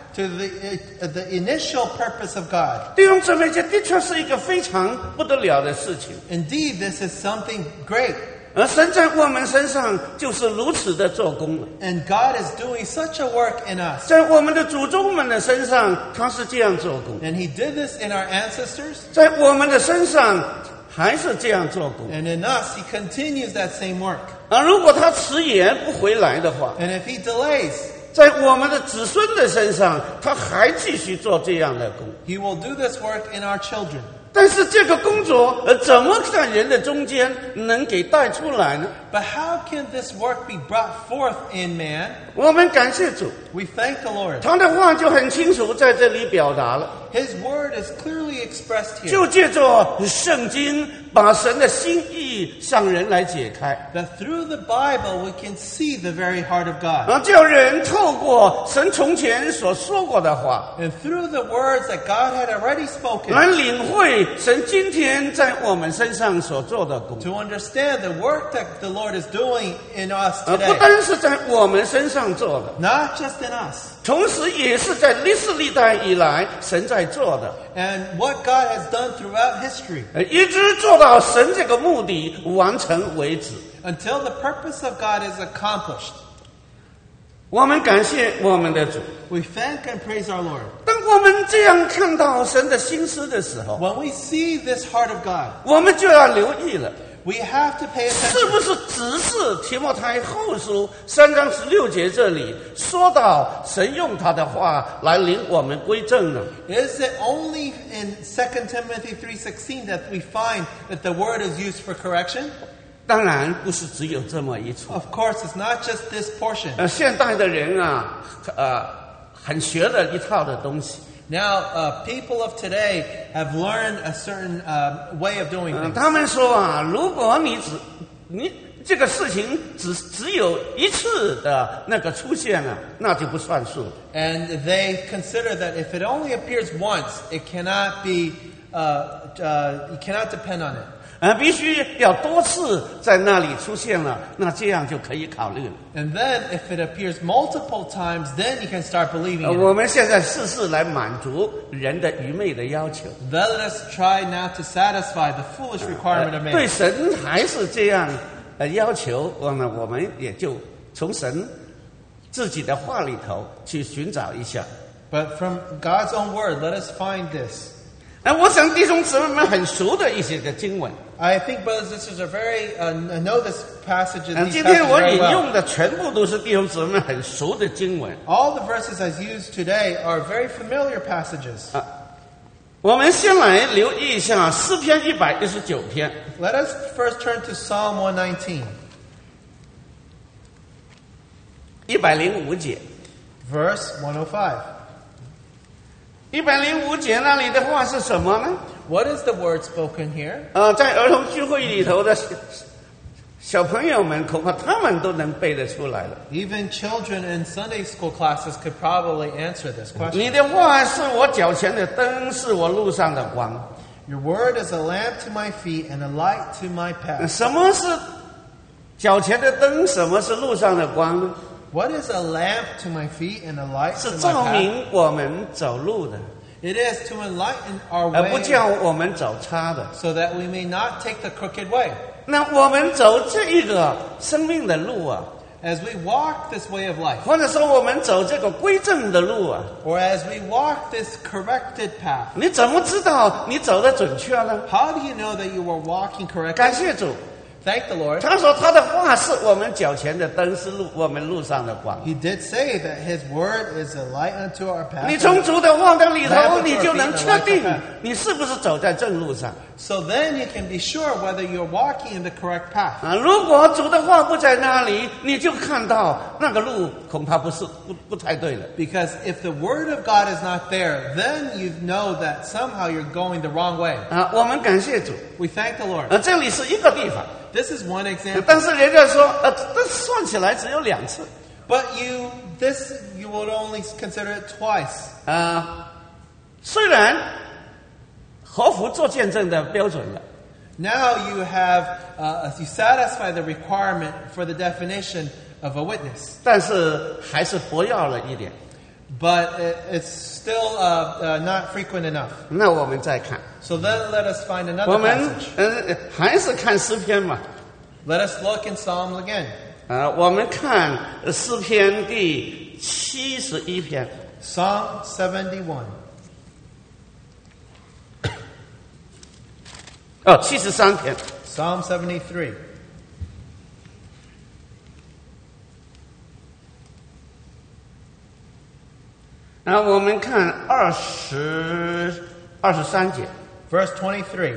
to the initial purpose of God. 弟兄姊妹，这的确是一个非常不得了的事情。 Indeed, this is something great. 而神在我们身上就是如此的做工了。 And God is doing such a work in us. 在我们的祖宗们的身上，他是这样做工； And He did this in our ancestors. 在我们的身上还是这样做工。 And in us, He continues that same work. 如果他迟延不回来的话， And if He delays, 在我们的子孙的身上，他还继续做这样的工。 He will do this work in our children. 但是这个工作，怎么在人的中间能给带出来呢？ But how can this work be brought forth in man? 我们感谢主， We thank the Lord. 他的话就很清楚在这里表达了， His word is clearly expressed here. 就借着圣经把神的心意向人来解开， That through the Bible we can see the very heart of God. 叫人透过神从前所说过的话， And through the words that God had already spoken, 来领会神今天在我们身上所做的工。 to understand the work that the Lord is doing in us 不 today. 单是在我们身上做的， Not just in us. 同时也是在历史历代以来神在做的， And what God has done throughout history 一直做到神这个目的完成为止。 until the purpose of God is accomplished. 我们感谢我们的主。 We thank and praise our Lord. 当我们这样看到神的心思的时候， When we see this heart of God, 我们就要留意了， we have to pay 是 attention. 不是只是提摩太后书3章16节这里说到神用他的话来领我们归正呢？ Is it only in 2 Timothy 3:16 that we find that the word is used for correction? 当然不是只有这么一处。 Of course, it's not just this portion. 现代的人啊，很学的一套的东西。 Now, people of today have learned a certain way of doing things. 他们说啊，如果你这个事情只有一次的那个出现了，那就不算数。 And they consider that if it only appears once, it cannot be, you cannot depend on it. 必须要多次在那里出现了，那这样就可以考虑了。 And then, if it appears multiple times, then you can start believing in 我 it. 们现在事来满足人的愚昧的要求， Let us try now to satisfy the foolish requirement of 对 man. 神还是这样要求，我们也就从神自己的话里头去寻找一下。 But from God's own word, let us find this. 我想弟兄姊妹们很熟的一些个经文， I think brothers and sisters are very know this passage and these 今天 passages 我 very 引 well. 用的全部都是弟兄姊妹们很熟的经文。 All the verses I've used today are very familiar passages. 我们先来留意一下诗篇119篇， Let us first turn to Psalm 119, 105节。 verse 105. 105节那里的话是什么呢？ What is the word spoken here? 在儿童聚会里头的小朋友们，恐怕他们都能背得出来了。 Even children in Sunday school classes could probably answer this 你 question. 的话是我脚前的灯，是我路上的光。 Your word is a lamp to my feet and a light to my path. 什么是脚前的灯？什么是路上的光呢？ What is a lamp to my feet and a light 是 to 照 my path? 明我们走路的， It is to enlighten our 而不 way 叫我们走差的。 so that we may not take the crooked way. 那我们走这一个生命的路啊， As we walk this way of life, 或者说我们走这个归正的路啊， or as we walk this corrected path, 你怎么知道你走的准确呢？ how do you know that you are walking 感 correctly? 谢主， Thank the Lord. 他说他的话是我们脚前的灯，是我们路上的光。 He did say that His word is a light unto our 你 path. 从主的话的里头，你就能确定你是不是走在正路上。 So then you can be sure whether you're walking in the correct path. 如果主的话不在那里，你就看到那个路恐怕不太对了。 Because if the word of God is not there, then you know that somehow you're going the wrong way. 我们感谢主。 We thank the Lord. 这里是一个地方， This is one example. 但是人家说，这算起来只有2次。 But you would only consider it twice. 虽然合乎做见证的标准了， Now you have you satisfy the requirement for the definition of a witness. 但是还是不要了一点。 but it's still not frequent enough. 那我们再看， So then let us find 我 another 们 passage. 还是看诗篇嘛。 Let us look in Psalms again. 我们看诗篇第71篇。 Psalm 71. 73篇。 Psalm 73. 我们看23节。 Verse 23.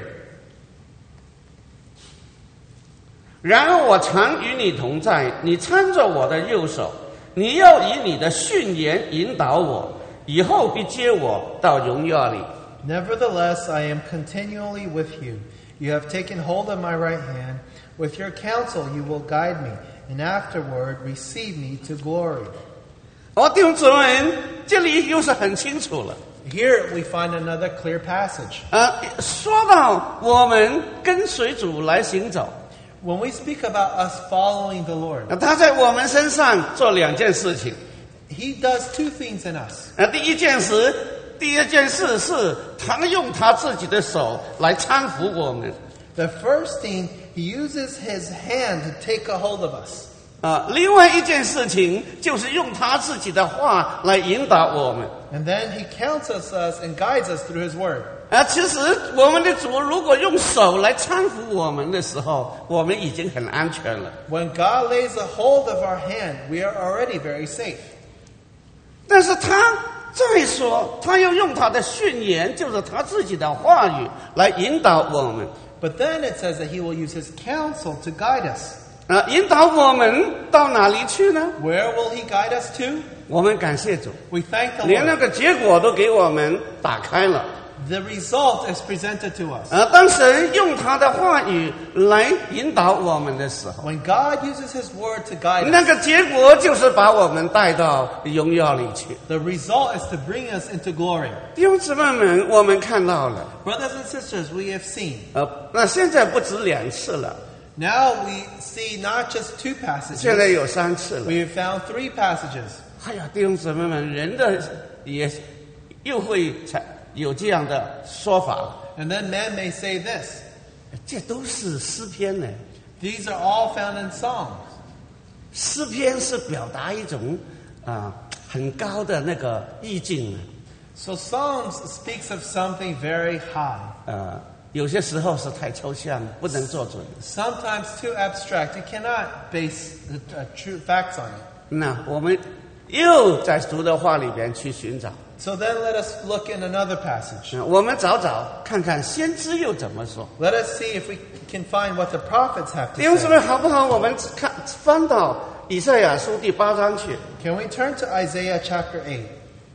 然而我常与你同在，你搀着我的右手，你要以你的训言引导我，以后必接我到荣耀里。 Nevertheless, I am continually with you. You have taken hold of my right hand. With your counsel you will guide me, and afterward receive me to glory. 弟兄姊妹，这里又是很清楚了。 Here we find another clear passage. 说到我们跟随主来行走， When we speak about us following the Lord, 他在我们身上做两件事情。 He does two things in us. 第一件事是他用他自己的手来搀扶我们。 The first thing, He uses His hand to take a hold of us. 另外一件事情就是用他自己的话来引导我们。 And then He counsels us and guides us through His word. 其实我们的主如果用手来搀扶我们的时候，我们已经很安全了。 When God lays a hold of our hand, we are already very safe. 但是他再说，他要用他的训言，就是他自己的话语来引导我们。 But then it says that He will use His counsel to guide us. 引导我们到哪里去呢？ Where will He guide us to? 我们感谢主， We thank the 连那 Lord. 个结果都给我们打开了。 The result is presented to us. 当神用他的话语来引导我们的时候， When God uses His word to guide 那 us, 个结果就是把我们带到荣耀里去。 the result is to bring us into glory. 弟兄姊妹们，我们看到了， Brothers and sisters, we have seen. 那现在不止2次了， Now we see not just two 现在 passages. 有3次了。 We have found three passages. 哎呀，弟兄姊妹们，人的也又会有这样的说法了， And then men may say this. 这都是诗篇呢。 These are all found in Psalms. 诗篇是表达一种很高的那个意境。 So Psalms speaks of something very high. 有些时候是太抽象，不能做准。 Sometimes too abstract. You cannot base true facts on it. 那我们又在主的话里边去寻找， So then let us look in another passage. 我们找看看先知又怎么说。 Let us see if we can find what the prophets have 弟兄 to 姊妹， say. 好不好？我们翻到以赛亚书第8章去。 Can we turn to Isaiah chapter 8?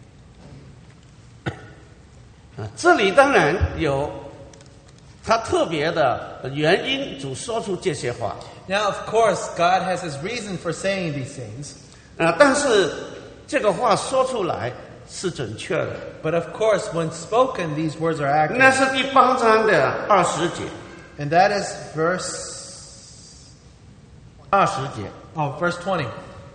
这里当然有他特别的原因，主说出这些话。 Now, of course, God has His reason for saying these things. 但是这个话说出来是准确的。 But of course, when spoken, these words are 那 accurate. 是第8章的20节 And that is verse 20.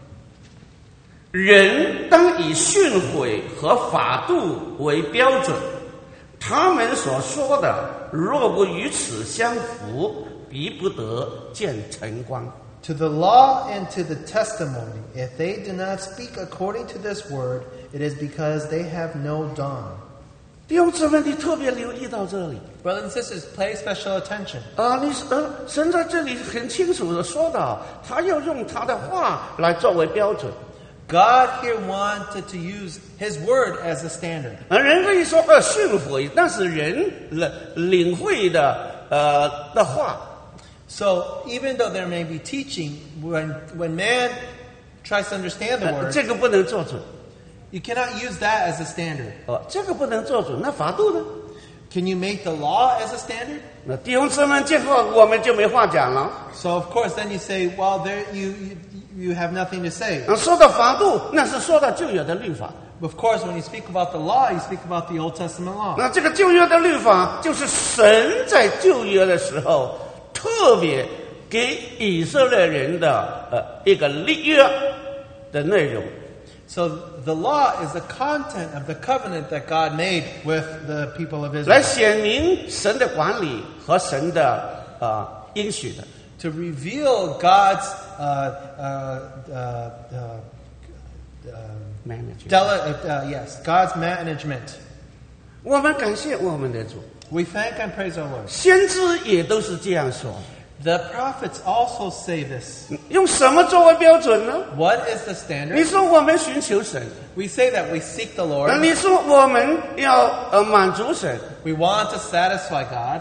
人当以训诲和法度为标准，他们所说的若不与此相符，必不得见晨光。 To the law and to the testimony, if they do not speak according to this word, it is because they have no dawn. 弟兄姊妹，你特别留意到这里 Brothers and sisters, pay special attention. 神在这里很清楚的说到，他要用他的话来作为标准。 God here wanted to use His word as a standard. 人可以说训诲，但是人领会的话。 So even though there may be teaching, when man tries to understand the word, 这个不能做准。 you cannot use that as a standard. 这个不能做准，那法度呢？ Can you make the law as a standard? 那弟兄姊妹，这话我们就没话讲了。 So of course, then you say, well, there you have nothing to say. 说到法度，那是说到旧约的律法。 Of course, when you speak about the law, you speak about the Old Testament law. 那这个旧约的律法，就是神在旧约的时候特别给以色列人的一个立约的内容。 So the law is the content of the covenant that God made with the people of 来 Israel 显明神的管理和神的应许的。 to reveal God's God's management. 我们感谢我们的主， We thank and praise our Lord. 先知也都是这样说。 The prophets also say this. 用什么作为标准呢？ What is the 你 standard? 说我们寻求神， We say that we seek the Lord. 你说我们要满足神， We want to satisfy God.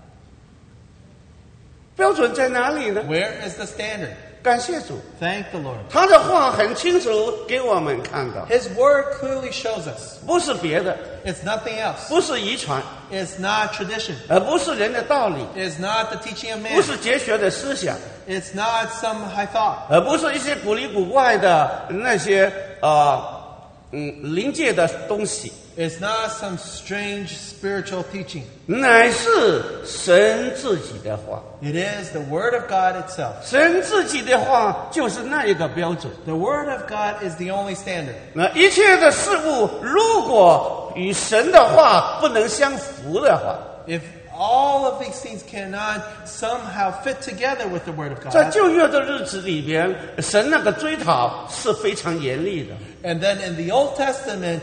标准在哪里呢？ Where is the standard? 感谢主， Thank the Lord. 他的话很清楚给我们看到， His word clearly shows us. 不是别的， It's nothing else. 不是遗传， It's not tradition. 不是人的道理， It's not the teaching of 不 man. 是哲学的思想， It's not some high thought. 不是一些古里古怪的那些灵界的东西， It's not some strange spiritual teaching. 乃是神自己的话。 It is the word of God itself. 神自己的话就是那一个标准。 The word of God is the only standard. 那一切的事物，如果与神的话不能相符的话， If all of these things cannot somehow fit together with the word of 在 God, 旧约的日子里边，神那个追讨是非常严厉的。 and then in the Old Testament,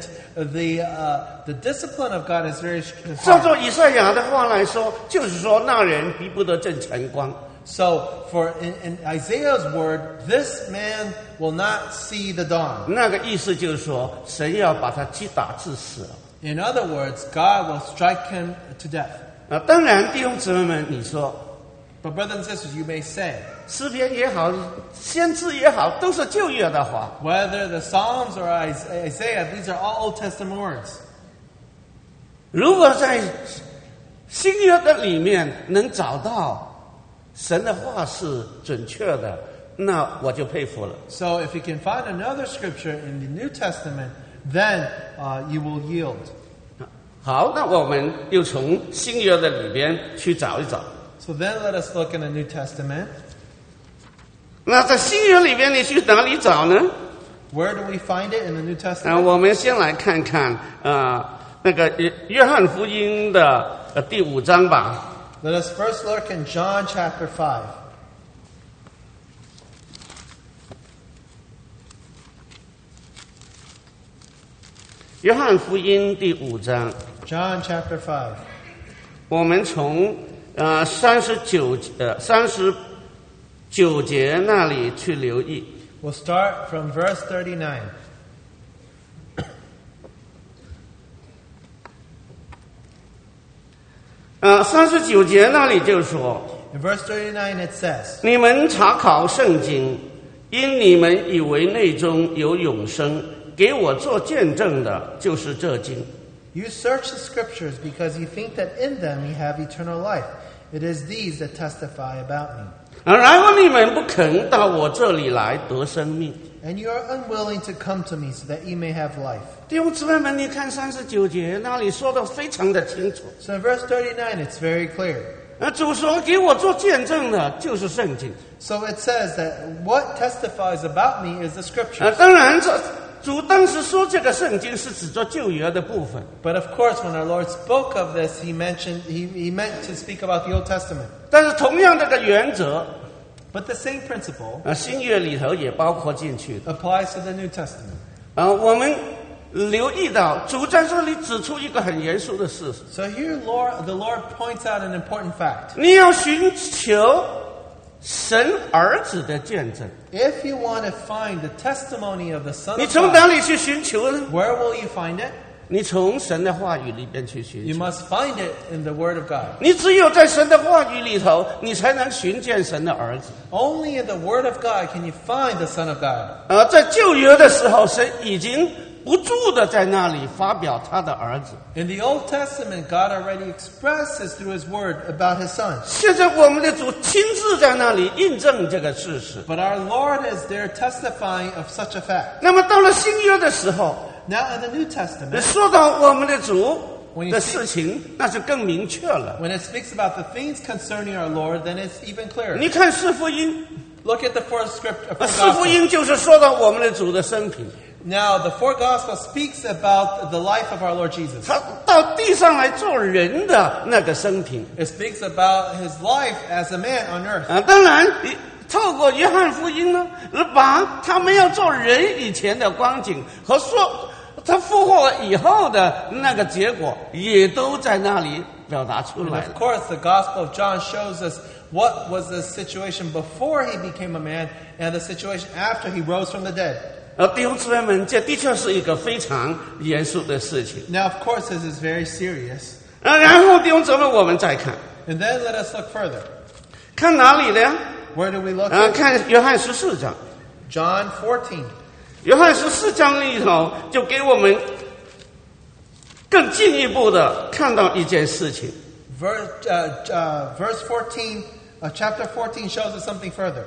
the discipline of God is very 照 hard. 着以赛亚的话来说，就是说那人必不得正晨光。 So, for in Isaiah's word, this man will not see the dawn. 那个意思就是说，神要把他击打致死了。 In other words, God will strike him to death. 当然，弟兄姊妹们，你说 But brothers and sisters, you may say, 诗篇也好，先知也好，都是旧约的话。 whether the Psalms or Isaiah, these are all Old Testament words. 如果在新约的里面能找到神的话是准确的，那我就佩服了。 So if you can find another scripture in the New Testament, then you will yield. 好，那我们又从新约的里边去找一找。 So then let us look in the New Testament. 那在新约里边，你去哪里找呢？ Where do we find it in the New Testament? 我们先来看看那个约翰福音的第5章吧。 Let us first look in John chapter 5. 约翰福音第5章， John chapter 5. 我们从39节那里去留意。 We'll start from verse 39. 39节那里就说， In verse 39 it says, 你们查考圣经，因你们以为内中有永生，给我做见证的就是这经。 You search the scriptures because you think that in them you have eternal life. It is these that testify about me. 然后你们不肯到我这里来得生命。 And you are unwilling to come to me so that you may have life. 弟兄姊妹们，你看39节那里说的非常的清楚。 So in verse 39 it's very clear. 主说给我做见证的就是圣经。 So it says that what testifies about me is the scripture. 当然主当时说这个圣经是指着旧约的部分。 But of course, when our Lord spoke of this, he meant to speak about the Old Testament. 但是同样这个原则， But the same principle 新约里头也包括进去的。 applies to the New Testament. 我们留意到主在这里指出一个很严肃的事实： So here, the Lord points out an important fact. 你要寻求神儿子的见证。 If you want to find the testimony of the Son 你 of 从哪 God, 里去寻求呢？ where will you find it? 你从神的话语里边去寻 You 求。 must find it in the Word of God. 你只有在神的话语里头，你才能寻见神的儿子。 Only in the Word of God can you find the Son of God. 在旧约的时候，神已经不住的在那里发表他的儿子。 In the Old Testament, God already expresses through His Word about His Son. 现在我们的主亲自在那里印证这个事实。 But our Lord is there testifying of such a fact. 那么到了新约的时候， Now in the New Testament, 说到我们的主的事情，那就更明确了。 when it speaks about the things concerning our Lord, then it's even clearer. 你看四福音， Look at the first script of 四福 Gospel. 音就是说到我们的主的生平。 Now, the four Gospels speaks about the life of our Lord Jesus. 他到地上来做人的那个生平。 It speaks about his life as a man on earth. 当然，透过约翰福音呢，把他们要做人以前的光景和说他复活以后的那个结果，也都在那里表达出 And 来 of 了。 course, the Gospel of John shows us what was the situation before he became a man and the situation after he rose from the dead. 弟兄姊妹们，这的确是一个非常严肃的事情。 Now, of course, this is very serious. 然后弟兄姊妹，我们再看， And then let us look further. 看哪里呢？ Where do we look at? 看约翰14章。 John 14. 约翰14章里头就给我们更进一步的看到一件事情。 Verse 14, chapter 14 shows us something further.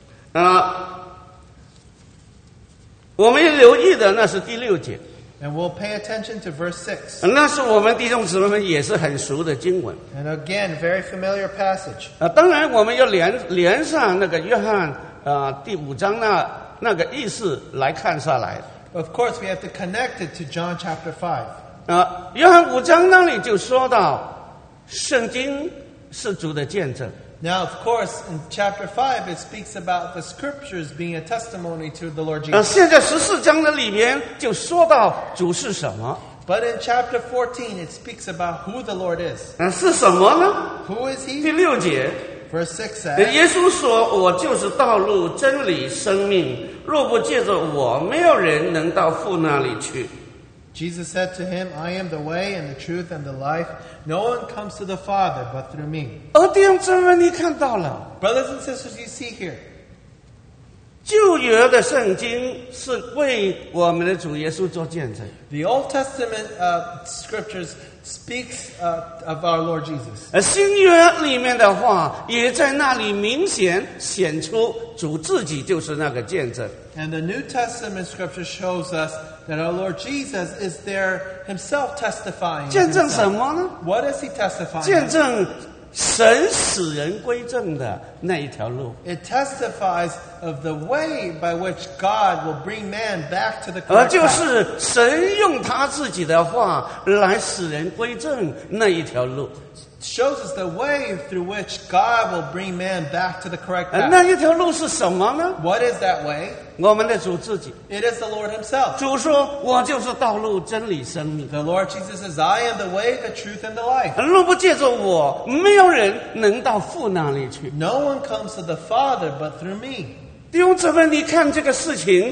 我们留意的那是第6节， And we'll pay attention to verse 6. 那是我们弟兄姊妹们也是很熟的经文。 And again, very familiar passage. 当然我们要连上那个约翰第5章那个意思来看下来。 Of course, we have to connect it to John chapter 5. 约翰5章那里就说到，圣经是主的见证。 Now, of course, in chapter 5, it speaks about the scriptures being a testimony to the Lord Jesus. 现在14章的里面就说到主是什么？ But in chapter 14, it speaks about who the Lord is. 是什么呢？ Who is 第 he? 6节， Verse 6 says, 耶稣说：“我就是道路、真理、生命，若不借着我，没有人能到父那里去。” Jesus said to him, I am the way and the truth and the life. No one comes to the Father but through me. 弟兄姊妹，你看到了， Brothers and sisters, you see here, 旧约的圣经是为我们的主耶稣做见证， the Old Testament scriptures speaks of our Lord Jesus. 新约里面的话也在那里明显显出主自己就是那个见证。 And the New Testament scripture shows us that our Lord Jesus is there himself testifying. 见证什么呢？ What is he testifying? 见证神使人归正的那一条路， It testifies of the way by which God will bring man back to the correct 就 path. 是神用他自己的话来使人归正那一条路。 Shows us the way through which God will bring man back to the correct 那 path. 一条路是什么呢？ What is that way? 我们的主自己。 It is the Lord himself. 主说：“我就是道路、真理、生命。 The Lord Jesus says, I am the way, the truth, and the life. 若不借着我，没有人能到父那里去。” No one comes to the Father but through me. 弟兄姊妹，你看这个事情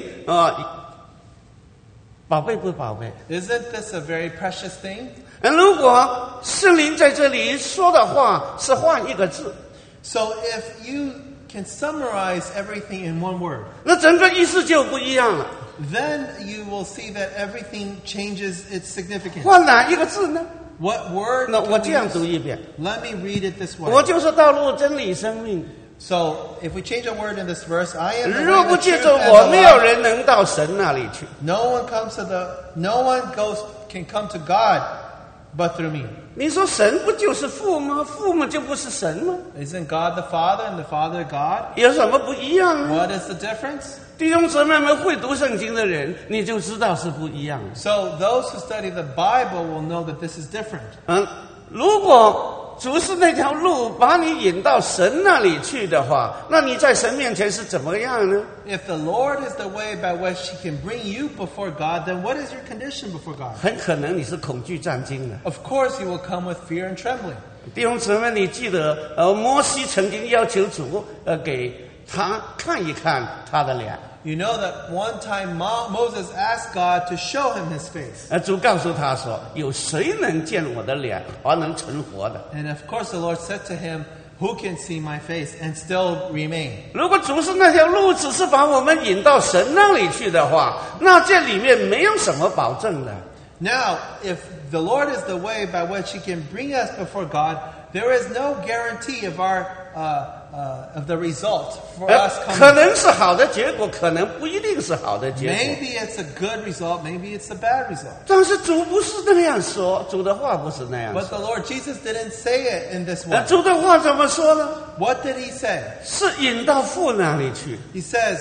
宝贝不宝贝？ Isn't this a very precious thing? 如果圣灵在这里说的话是换一个字， So if you can summarize everything in one word, 那整个意思就不一样了。 then you will see that everything changes its significance. 换哪一个字呢？ What word? 那 can 我 we 这样 use? 读一遍： Let me read it this 我 way. 就是道路、真理、生命。 So if we change a word in this verse, I am the 若 way, 不 the 借 truth, 着 and 我， the 没有 life. 人能到神那里去。 No one can come to God but through me. 你说神不就是父吗？父嘛就不是神吗？ Isn't God the Father and the Father God? 有什么不一样呢？ What is the difference? 弟兄姊妹们，会读圣经的人，你就知道是不一样的。 So those who study the Bible will know that this is different. 如果主是那条路把你引到神那里去的话，那你在神面前是怎么样呢？ If the Lord is the way by which He can bring you before God, then what is your condition before God? 很可能你是恐惧战惊的。 Of course, you will come with fear and trembling. 弟兄姊妹，你记得摩西曾经要求主给他看一看他的脸。 You know that one time Moses asked God to show him his face. 主告诉他说：“有谁能见我的脸而能存活的？” And of course, the Lord said to him, Who can see my face and still remain? 如果主是那条路只是把我们引到神那里去的话，那这里面没有什么保证的。 Now, if the Lord is the way by which He can bring us before God, there is no guarantee of of the result for us 可 coming. 能是好的结果，可能不一定是好的结果。 Maybe it's a good result, maybe it's a bad result. 但是主不是那样说，主的话不是那样 But 说。 the Lord Jesus didn't say it in this way. 主的话怎么说呢？ What did He say? 是引到父那里去。 He says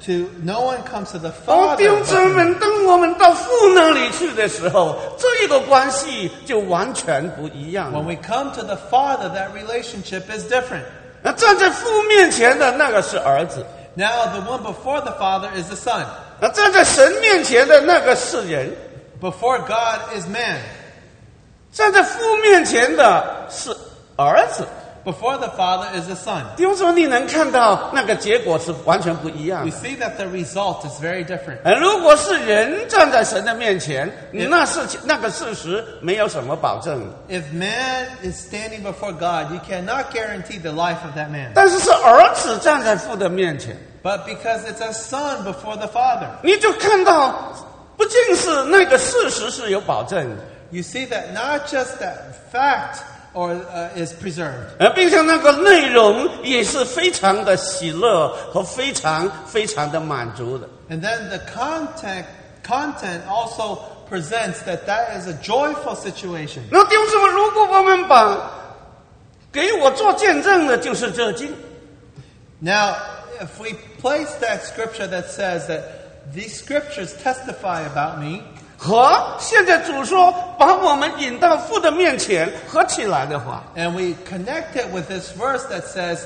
to no one comes to the Father. 弟兄姊妹们，当我们到父那里去的时候，这一个关系就完全不一样了。 When we come to the Father, that relationship is different. 站在父面前的那个是儿子， Now, the one before the Father is the Son. 站在神面前的那个是人， Before God is man. 站在父面前的是儿子。 Before the Father is the Son. 弟兄姊妹，你能看到那个结果是完全不一样 We 的。 see that the result is very different. 如果是人站在神的面前，那个事实没有什么保证。 If man is standing before God, you cannot guarantee the life of that man. 但是是儿子站在父的面前， But because it's a son before the Father, 你就看到，不仅是那个事实是有保证的， you see that not just that fact is preserved, 并且那个内容也是非常的喜乐和非常的满足的。 and then the content also presents that is a joyful situation. 那弟兄姊妹，如果我们把给我做见证的就是这经， Now, if we place that scripture that says that these scriptures testify about me, 和现在主说把我们引到父的面前合起来的话， and we connect it with this verse that says,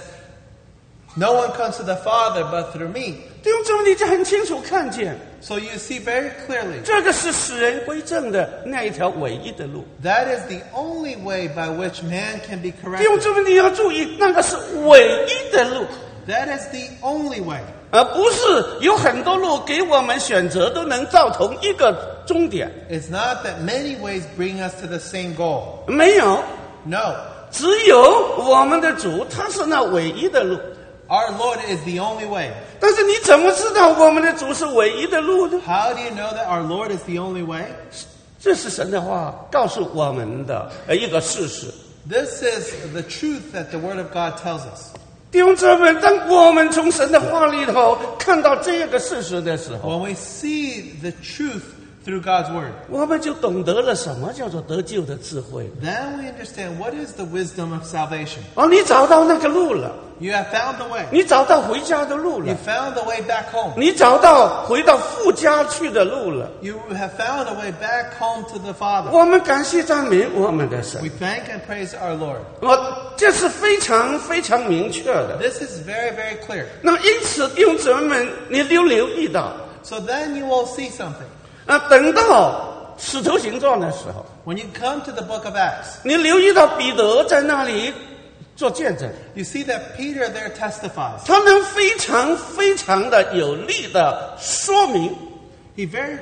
no one comes to the Father but through me. 弟兄姊妹，你就很清楚看见， So you see very clearly, 这个是使人归正的那一条唯一的路。 that is the only way by which man can be 弟兄 corrected. 姊妹，你要注意，那个是唯一的路， That is the only way. 而不是有很多路给我们选择都能到同一个终点。 It's not that many ways bring us to the same goal. 没有， No. 只有我们的主，他是那唯一的路。 Our Lord is the only way. 但是你怎么知道我们的主是唯一的路呢？ How do you know that our Lord is the only way? 这是神的话告诉我们的一个事实。 This is the truth that the Word of God tells us. 弟兄姊妹，当我们从神的话里头看到这个事实的时候， When we see the truth through God's Word, 我们就懂得了什么叫做得救的智慧。 then we understand what is the wisdom of salvation. 你找到那个路了， You have found the way. 你找到回家的路 You 了， found the way back home. 你找到回到父家去的路了。 You have found a way back home to the Father. 我们感谢赞美我们的神 We，thank and praise our Lord. 这是非常明确的。 This is very, very clear. 那么因此，弟兄姊妹们，你留意到， So then you will see something. 等到使徒行传的时候， When you come to the book of Acts, 你留意到彼得在那里做见证， you see that Peter there testifies. 他能非常的有力的说明， He very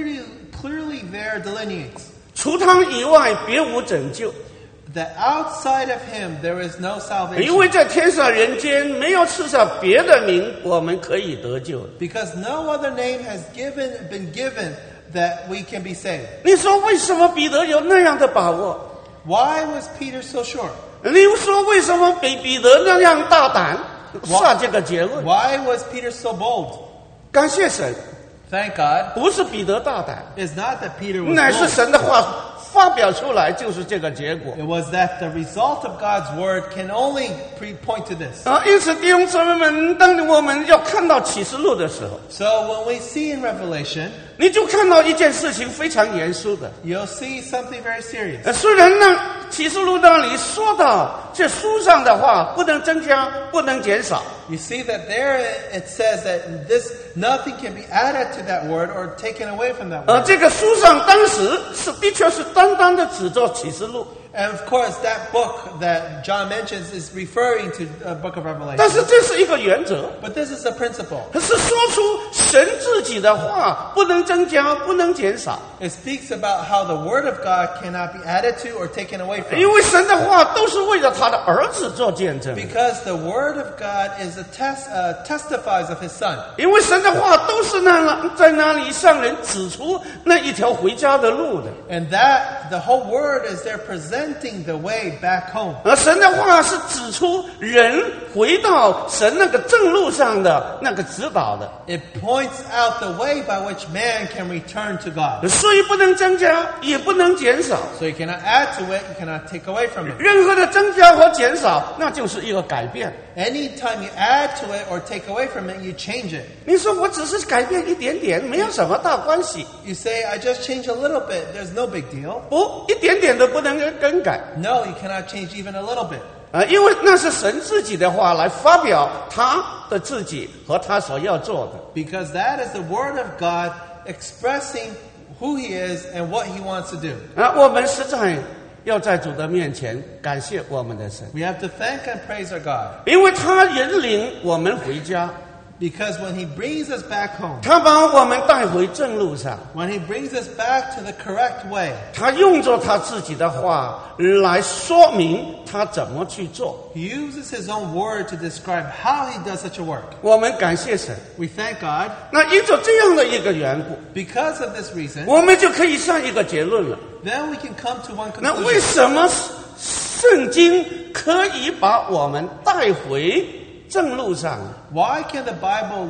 clearly there delineates 除他以外别无拯救， that outside of him there is no 因为 salvation. 在天上人间没有赐下别的名，我们可以得救。 Because no other name has been given that we can be saved. 你说为什么彼得有那样的把握？ Why was Peter so sure? 你说为什么彼得那样大胆下这个结论？ Why was Peter so bold? 感谢神， Thank God. 不是彼得大胆， It's not that Peter was 乃是 bold. 神的话发表出来就是这个结果。 It was that the result of God's word can only point to this. 因此弟兄姊妹们，当我们要看到启示录的时候， So when we see in Revelation, 你就看到一件事情非常严肃的。 you'll see something very serious. 虽然呢，启示录那里说到这书上的话不能增加，不能减少。 You see that there it says that nothing can be added to that word or taken away from that word. 这个书上当时的确是单单的指着启示录， And of course, that book that John mentions is referring to the book of 但 Revelation. 是这是一个原则， But this is a principle. 是说出神自己的话不能增加，不能减少。 It speaks about how the word of God cannot be added to or taken away 因 from. 为神的话都是为了他的儿子做见证， Because the word of God is testifies of his son. 因为神的话都是在那里向人指出那一条回家的路的。 And that the whole word is there presenting presenting the way back home. 而神的话是指出人回到神那个正路上的那个指导的， It points out the way by which man can return to God. 所以不能增加，也不能减少。 So you cannot add to it, you cannot take away from it. 任何的增加或减少，那就是一个改变。 Anytime you add to it or take away from it, you change it. 你说我只是改变一点点，没有什么大关系。 You say, I just changed a little bit, there's no big deal. 不，一点点都不能更改。 No, you cannot change even a little bit. 因为那是神自己的话来发表他的自己和他所要做的。 Because that is the Word of God expressing who He is and what He wants to do. 我们实在要在主的面前感谢我们的神， We have to thank and praise our God. 因为他引领我们回家， Because when He brings us back home, 他把我们带回正路上， when He brings us back to the correct way, 他用着他自己的话来说明他怎么去做。 He uses His own word to describe how He does such a work. 我们感谢神。 We thank God. 那因着这样的一个缘故， Because of this reason, 我们就可以上一个结论了。 then we can come to one 那为 conclusion. 什么圣经可以把我们带回正路上呢？ Why can the Bible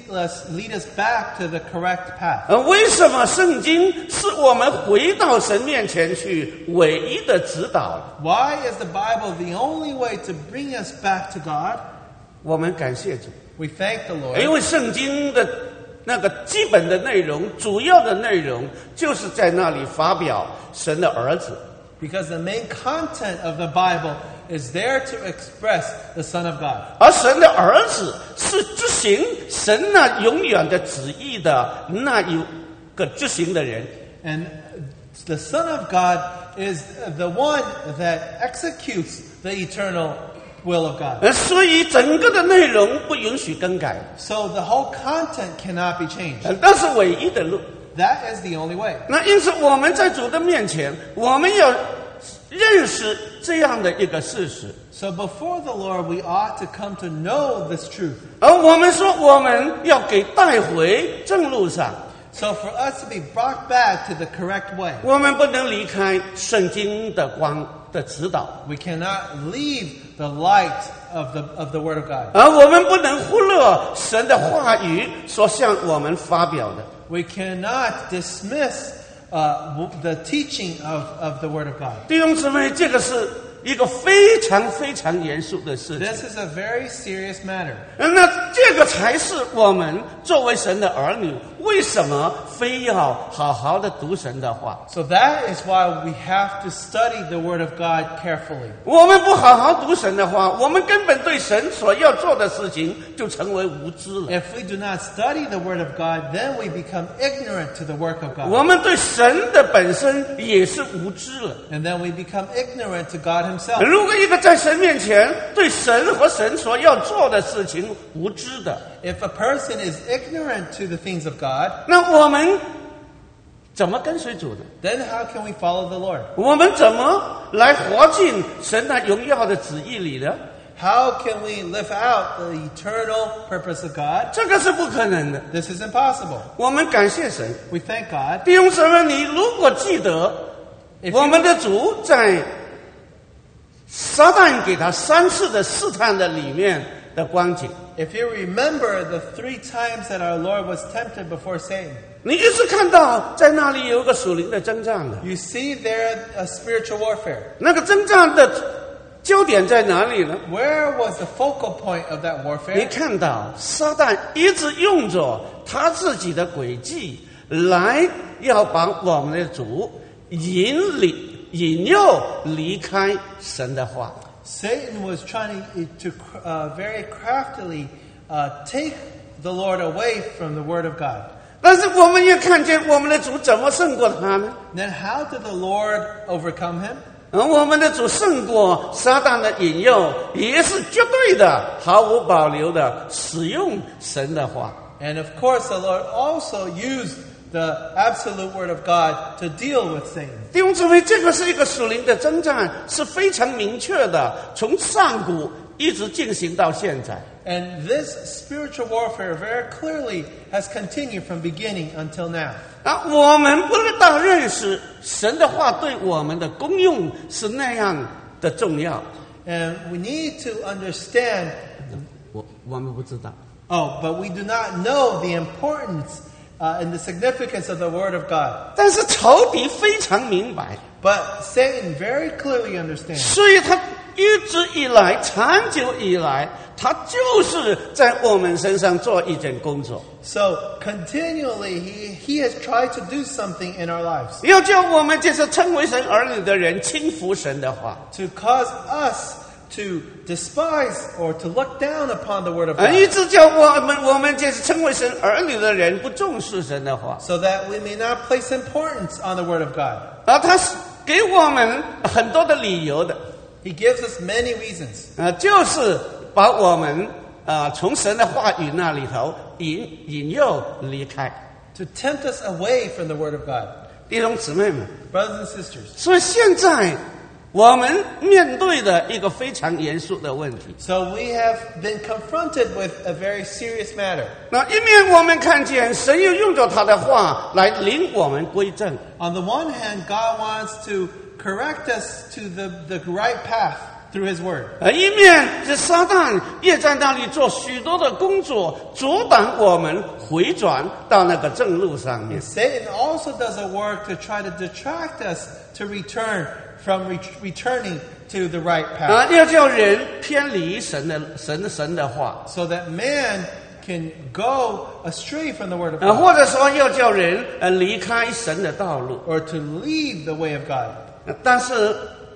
lead us back to the correct path? 为什么圣经是我们回到神面前去唯一的指导？ Why is the Bible the only way to bring us back to God? 我们感谢主， We thank the 因 Lord 为圣经的那个基本的内容、主要的内容，就是在那里发表神的儿子。 because the main content of the Bible is there to express the Son of God. 而神的儿子是执行神那永远的旨意的那一个执行的人。 And the Son of God is the one that executes the eternal will of God. 所以整个的内容不允许更改， So the whole content cannot be changed. 那是唯一的路。 That is the only way. 那因此我们在主的面前，我们要认识这样的一个事实。 So before the Lord, we ought to come to know this truth. 而我们说我们要给带回正路上， So for us to be brought back to the correct way, 我们不能离开圣经的光的指导， we cannot leave the light of the Word of God. 而我们不能忽略神的话语所向我们发表的。 We cannot dismiss the teaching of the Word of God. 弟兄姊妹，这个是一个非常非常严肃的事情。 This is a very serious matter. 那这个才是我们作为神的儿女，为什么非要好好的读神的话？ So that is why we have to study the Word of God carefully. 我们不好好读神的话，我们根本对神所要做的事情就成为无知了。 If we do not study the Word of God, then we become ignorant to the work of God. 我们对神的本身也是无知了。 And then we become ignorant to God Himself. 如果一个在神面前对神和神所要做的事情无知的， If a person is ignorant to the things of God, 那我们怎么跟随主呢？ then how can we follow the Lord? 我们怎么来活进神那荣耀的旨意里呢？ How can we live out the eternal purpose of God? 这个是不可能的。 This is impossible. 我们感谢神。 We thank God. 弟兄姊妹，你如果记得 If 我 you, 们的主在撒旦给他3次的试探的里面的光景， if you remember the 3 times that our Lord was tempted before Satan, 你一直看到在那里有一个属灵的征战的， you see there a spiritual warfare. 那个征战的焦点在哪里呢？ Where was the focal point of that 你 warfare? 看到撒旦一直用着他自己的诡计来要把我们的主引诱离开神的话。 Satan was trying to very craftily take the Lord away from the Word of God. 但是我们也看见我们的主怎么胜过他呢？ Then how did the Lord overcome him? 而我们的主胜过撒旦的引诱，也是绝对的、毫无保留的使用神的话。 And of course, the Lord also used the absolute Word of God to deal with Satan. 弟兄姊妹，这个是一个属灵的征战，是非常明确的，从上古一直进行到现在。 And this spiritual warfare very clearly has continued from beginning until now. 我们不知道认识神的话对我们的功用是那样的重要。 And we need to understand, 我们不知道。 but we do not know the importance and the significance of the Word of God. 但是仇敌非常明白， But Satan very clearly understands. 所以他一直以来、长久以来，他就是在我们身上做一件工作， So continually he has tried to do something in our lives 要叫我们这些称为神儿女的人轻浮神的话， to cause us to despise or to look down upon the Word of 一 God, 直叫我们这些称为神儿女的人不重视神的话。 so that we may not place importance on the Word of God. 他是给我们很多的理由的， He gives us many reasons 就是把我们从神的话语那里头引诱离开。 to tempt us away from the Word of God. 弟兄姊妹们， Brothers and sisters, 所以现在我们面对的一个非常严肃的问题。 so we have been confronted with a very serious matter. 那一面我们看见神又用着他的话来领我们归正， On the one hand, God wants to correct us to the right path through His Word. 一面这撒旦也在那里做许多的工作，阻挡我们回转到那个正路上面。 Satan also does a work to try to detract us to return from returning to the right path, 要叫人偏离神的话， so that man can go astray from the Word of God, 或者说要叫人离开神的道路。 or to leave the way of God. 但是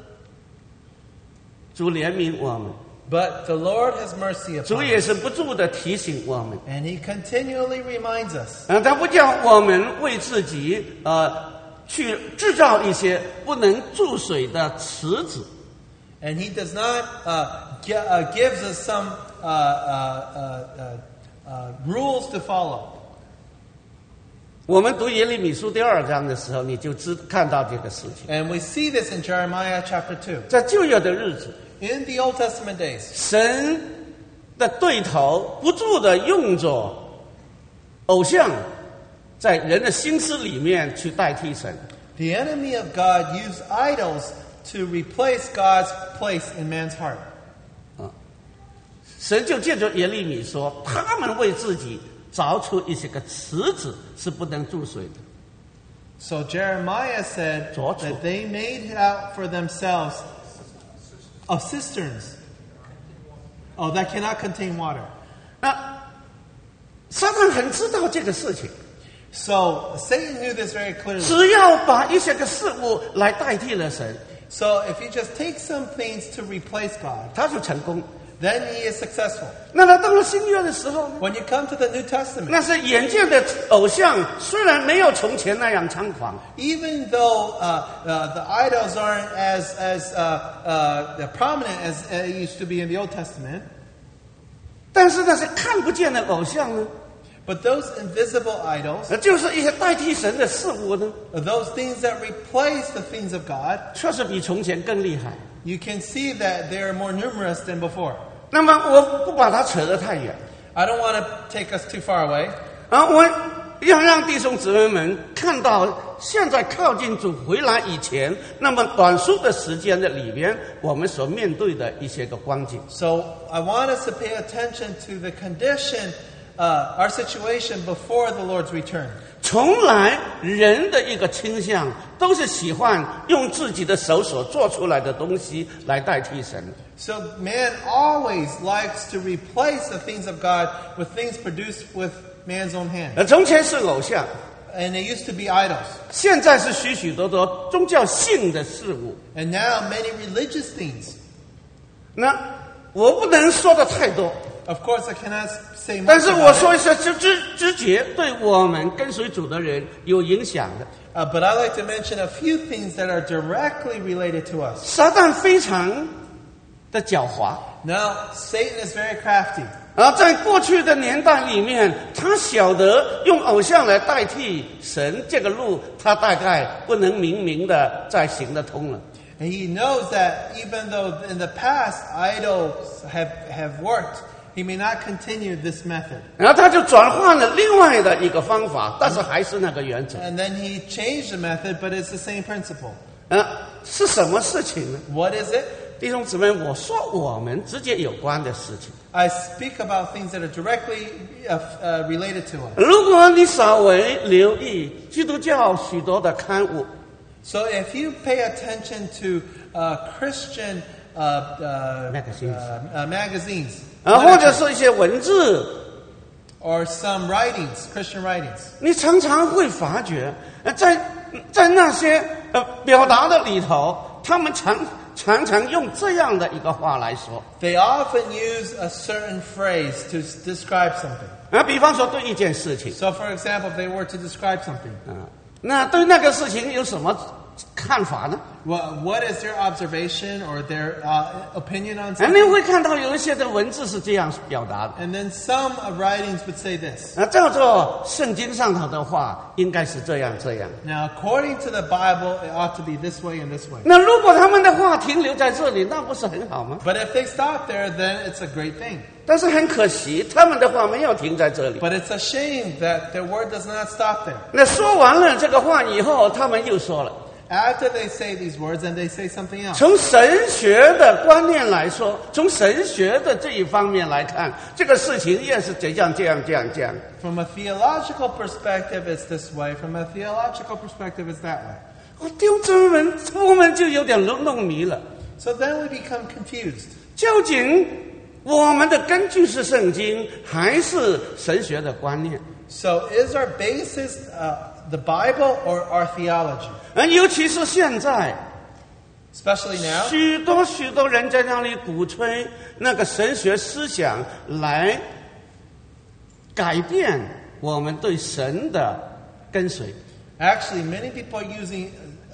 主怜悯我们， But the Lord has mercy 主 upon 也 us, 是不住的提醒我们， and He continually reminds us 他不叫我们为自己去制造一些不能注水的池子， and He does not gives us some rules to follow. 我们读耶利米书第2章的时候，你就看到这个事情。 And we see this in Jeremiah chapter 2. 在旧约的日子， In the Old Testament days, 神的对头不住的用着偶像，在人的心思里面去代替神。 the enemy of God used idols to replace God's place in man's heart. 神就借着耶利米说，他们为自己凿出一些个池子，是不能注水的。 So Jeremiah said 凿出。 that they made out for themselves of cisterns. Oh, that cannot contain water. 那撒旦很知道这个事情， So Satan knew this very clearly. 只要把一些个事物来代替了神， So if you just take some things to replace God, 他就成功。 then he is successful. 那他到了新约的时候呢， When you come to the New Testament, 那是眼见的偶像，虽然没有从前那样猖狂， even though the idols aren't as prominent as it used to be in the Old Testament, 但是那些看不见的偶像呢， but those invisible idols, 就是一些代替神的事物呢， those things that replace the things of God, 确实比从前更厉害。 you can see that they are more numerous than before. 那么我不把它扯得太远 I don't want to take us too far away. 我要让弟兄姊妹们看到，现在靠近主回来以前，那么短促的时间的里边，我们所面对的一些个光景。 So I want us to pay attention to the condition, our situation before the Lord's return. 从来人的一个倾向都是喜欢用自己的手所做出来的东西来代替神。 So man always likes to replace the things of God with things produced with man's own hand. 从前是偶像， And they used to be idols. 现在是许许多多宗教性的事物。 And now many religious things. 那我不能说的太多， Of course, I cannot say much 但是我 about 说 it. 一些直觉对我们跟随主的人有影响的。 But I like to mention a few things that are directly related to us. 撒旦非常的狡猾。 Now, Satan is very crafty. 在过去的年代里面，他晓得用偶像来代替神这个路，他大概不能明的再行得通了。 And he knows that even though in the past idols have worked, he may not continue this method. 然后他就转换了另外的一个方法，但是还是那个原则。 And then he changed the method, but it's the same principle. 是什么事情呢？ What is it? 弟兄姊妹，我说我们直接有关的事情。 I speak about things that are directly related to us. 如果你稍微留意基督教许多的刊物， So if you pay attention to Christian magazines, 或者是一些文字， or some writings, Christian writings, 你常常会发觉，在那些表达的里头，他们常常用这样的一个话来说。 they often use a certain phrase to describe something. 比方说对一件事情， So for example, if they were to describe something, 那对那个事情有什么看法呢？ what is their observation or their opinion on 你 something? 会看到有一些的文字是这样表达的， And then some writings would say this. 叫做圣经上头的话应该是这样这样。 Now, according to the Bible, it ought to be this way and this way. 那如果他们的话停留在这里，那不是很好吗？ But if they stop there, then it's a great thing. 但是很可惜，他们的话没有停在这里。 But it's a shame that their word does not stop there. 那说完了这个话以后，他们又说了。 After they say these words, and they say something else. 从神学的观念来说，从神学的这一方面来看，这个事情也是这样。 From a theological perspective, it's this way. From a theological perspective, it's that way. 弟兄姊妹们，我们就有点弄迷了。 So then we become confused. 究竟我们的根据是圣经，还是神学的观念？ So is our basis the Bible or our theology? 尤其是现在， Especially now, 许多人在那里鼓吹那个神学思想来改变我们对神的跟随。 actually, many people are using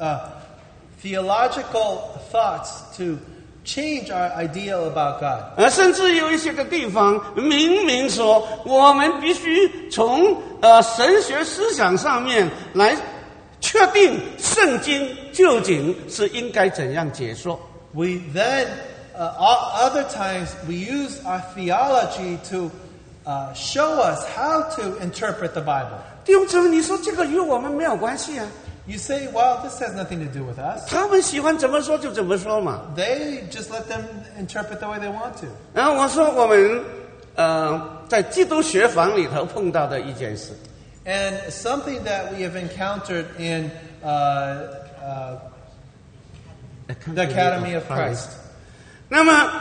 theological thoughts to change our ideal about God. 甚至有一些个地方明明说，我们必须从神学思想上面来确定圣经究竟是应该怎样解说。 We then, other times, we use our theology to show us how to interpret the Bible. 弟兄姊妹，你说这个与我们没有关系啊？ You say, well, this has nothing to do with us. 他们喜欢怎么说就怎么说嘛。 They just let them interpret the way they want to. 然后我说我们在基督学坊里头碰到的一件事。 And something that we have encountered in the Academy of Christ. 那么，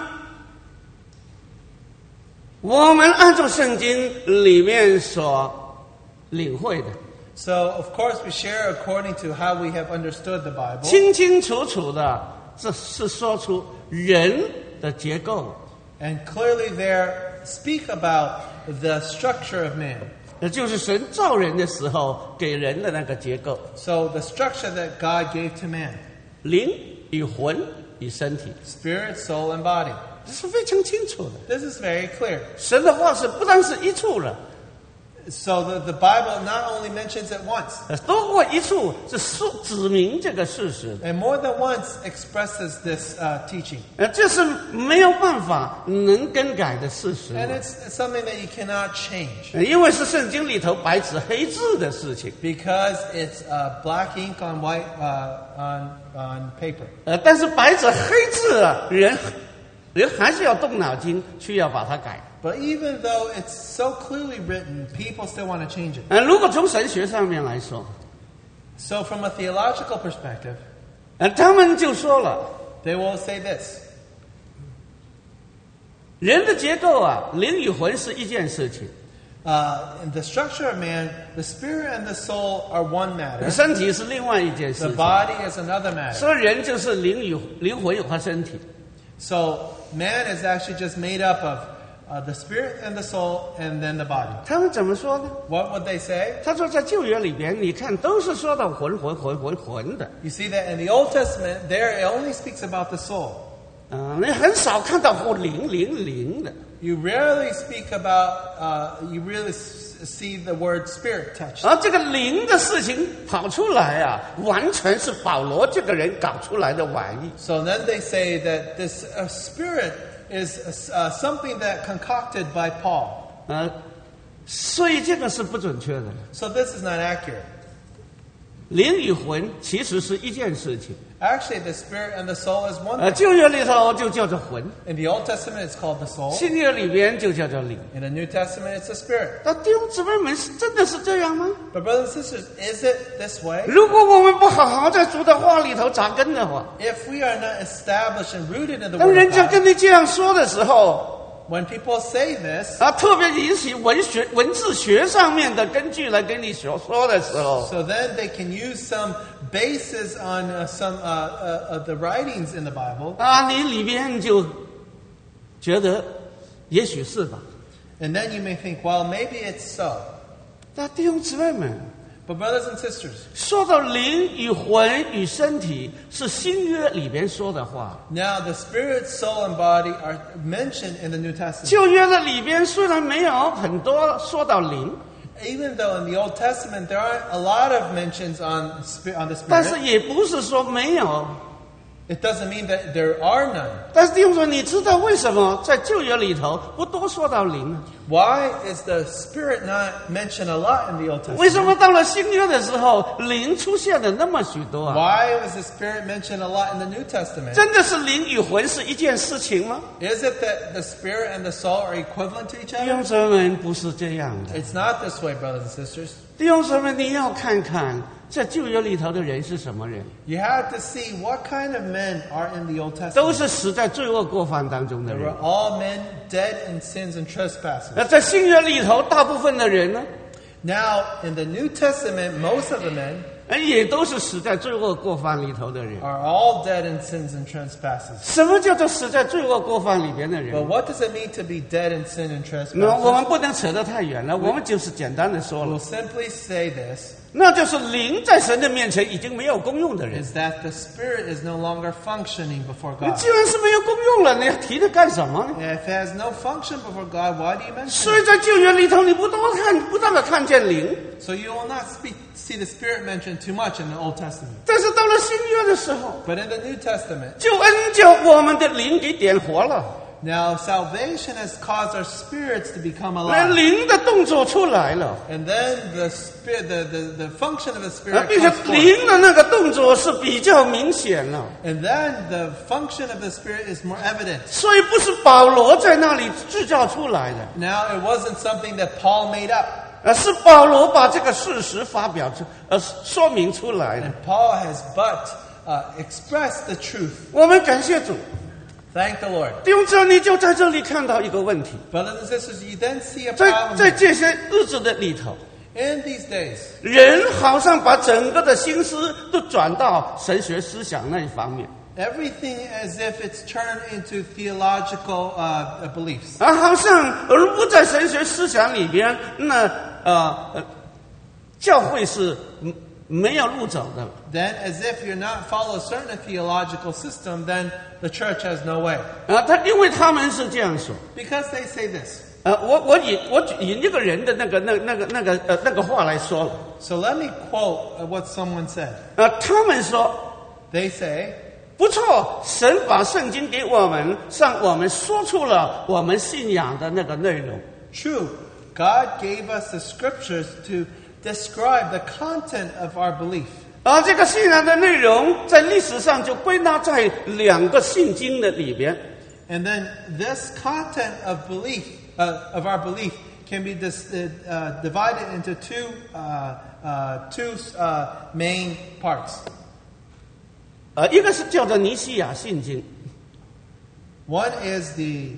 我们按照圣经里面所领会的， So, of course, we share according to how we have understood the Bible. 清清楚楚的，这是说出人的结构， And clearly there speak about the structure of man. 也就是神造人的时候给人的那个结构， So the structure that God gave to man, 灵与魂与身体， spirit, soul, and body. 这是非常清楚的。 This is very clear. 神的话是不单是一处了， So the Bible not only mentions it once, 多过一处是指明这个事实的。 and more than once expresses this teaching. 这是没有办法能更改的事实嘛。 And it's something that you cannot change 因为是圣经里头白纸黑字的事情。 because it's black ink on white on paper. 但是白纸黑字啊，人还是要动脑筋去要把它改。 But even though it's so clearly written, people still want to change it. 如果从神学上面来说， So from a theological perspective, 他们就说了， they will say this. 人的结构啊，灵与魂是一件事情， In the structure of man, the spirit and the soul are one matter. 身体是另外一件事 The 情。 body is another matter. 所以人就是灵魂和身体。 So man is actually just made up of the spirit and the soul and then the body. 他们怎么说呢？ What would they say? 他说在旧约里边，你看都是说到魂的， You see that in the Old Testament, there it only speaks about the soul. 你很少看到灵的。 You rarely speak about, you really see the word spirit touched. 而这个灵的事情跑出来啊，完全是保罗这个人搞出来的玩意。 So then they say that this spirit is something that concocted by Paul. 所以这个是不准确的。 So this is not accurate. 灵与魂其实是一件事情。 Actually, the spirit and the soul is one thing. 旧约里头就叫做魂， In the Old Testament, it's called the soul. 新约里边就叫做灵。 In the New Testament, it's the spirit. 那弟兄姊妹们，真的是这样吗？ But brothers and sisters, is it this way? 如果我们不好好在主的话里头扎根的话， If we are not established and rooted in the 当 Word 人 of 家 God, 跟你这样说的时候， when people say this, 特别引起文字学上面的根据来跟你所说的时候， so then they can use some basis on some of the writings in the Bible, 你里边就觉得也许是吧。 and then you may think, well, maybe it's so. 那弟兄姊妹们， But brothers and sisters, 说到灵与魂与身体是新约里边说的话， now the spirit, soul, and body are mentioned in the New Testament. 旧约的里边虽然没有很多说到灵， Even though in the Old Testament there aren't a lot of mentions on the 但是 spirit, 也不是说没有。 it doesn't mean that there are none. 但是弟兄说，你知道为什么在旧约里头不多说到灵呢？ Why is the spirit not mentioned a lot in the Old 为什 Testament? 么到了新约的时候，灵出现的那么许多啊？ Why was the spirit mentioned a lot in the New Testament? 真的是灵与魂是一件事情吗？ Is it that the spirit and the soul are equivalent to each 弟兄 other? 姊妹们，不是这样的。 It's not this way, brothers and sisters. 弟兄姊妹，你要看看在旧约里头的人是什么人， You have to see what kind of men are in the Old 都 Testament. 是死在罪恶过犯当中的 They 人 were。all men dead in sins and trespasses. 那在新约里头，大部分的人呢， Now, in the New Testament, most of the men 也都是死在罪恶过犯里头的人。 are all dead in sins and trespasses. 什么叫做死在罪恶过犯里边的 But 人？ what does it mean to be dead in sin and 那我 trespasses? 们不能扯得太远了，我们就是简单的说 We'll 了， simply say this, 那就是灵在神的面前已经没有功用的人。 is that the Spirit is no longer functioning before 你 God. 既然是没有功用了，你还提它干什么呢？ If it has no function before God, why do you mention 所以 it? 在旧约里头，你不断的看见灵， So you will not see the Spirit mentioned too much in the Old Testament. 但是到了新约的时候， But in the New Testament, 救恩叫我们的灵给点活了， now salvation has caused our spirits to become 那 alive. 灵的动作出来了， And then the spirit, the function of the Spirit 并且 comes forth. 灵的那个动作是比较明显了。 And then the function of the Spirit is more evident. 所以不是保罗在那里制造出来的， Now it wasn't something that Paul made up. 是保罗把这个事实发表出，说明出来的 And。Paul has but expressed the truth. 我们感谢主， Thank the Lord. 弟兄姊妹，你就在这里看到一个问题， Brothers and sisters, you then see a 在 problem. 这些日子的里头， In these days, 人好像把整个的心思都转到神学思想那一方面， everything as if it's turned into theological beliefs. 好像不在神学思想里边，那教会是没有路走的。 Then, as if you're not follow a certain theological system, then the church has no way. 因为他们是这样说。 Because they say this. 我引这个人的那个话来说了。 So let me quote what someone said. 他们说 They say, 不错，神把圣经给我们，向我们说出了我们信仰的那个内容。 true, God gave us the scriptures to describe the content of our belief. 这个信仰的内容在历史上就归纳在两个信经的里边。 And then this content of belief, of our belief, can be divided into two main parts. 一个是叫做尼西亚信经 One is the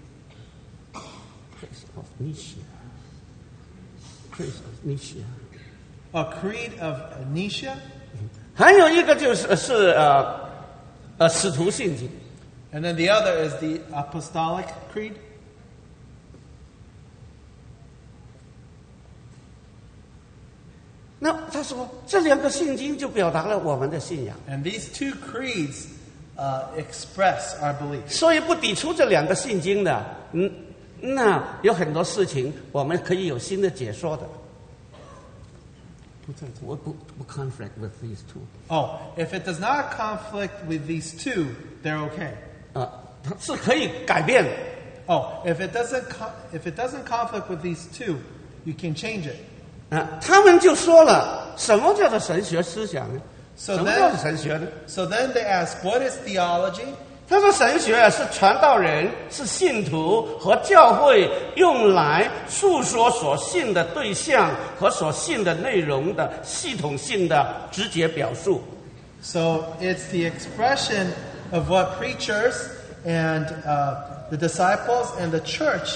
Creed of Nicaea, 还有一个就是使徒信经。 and then the other is the Apostolic Creed. 那他说这两个信经就表达了我们的信仰， And these two creeds express our belief. 所以不抵触这两个信经的， 那有很多事情我们可以有新的解说的。不 conflict with these two. Oh, if it does not conflict with these two, they're okay. 是可以改变的。 Oh, if it doesn't conflict with these two, you can change it. 他们就说了，什么叫做神学思想呢？ So 什么叫做神学呢？ then they ask, what is theology? 他说神学是传道人、是信徒和教会用来诉说所信的对象和所信的内容的系统性的直接表述。 So it's the expression of what preachers and the disciples and the church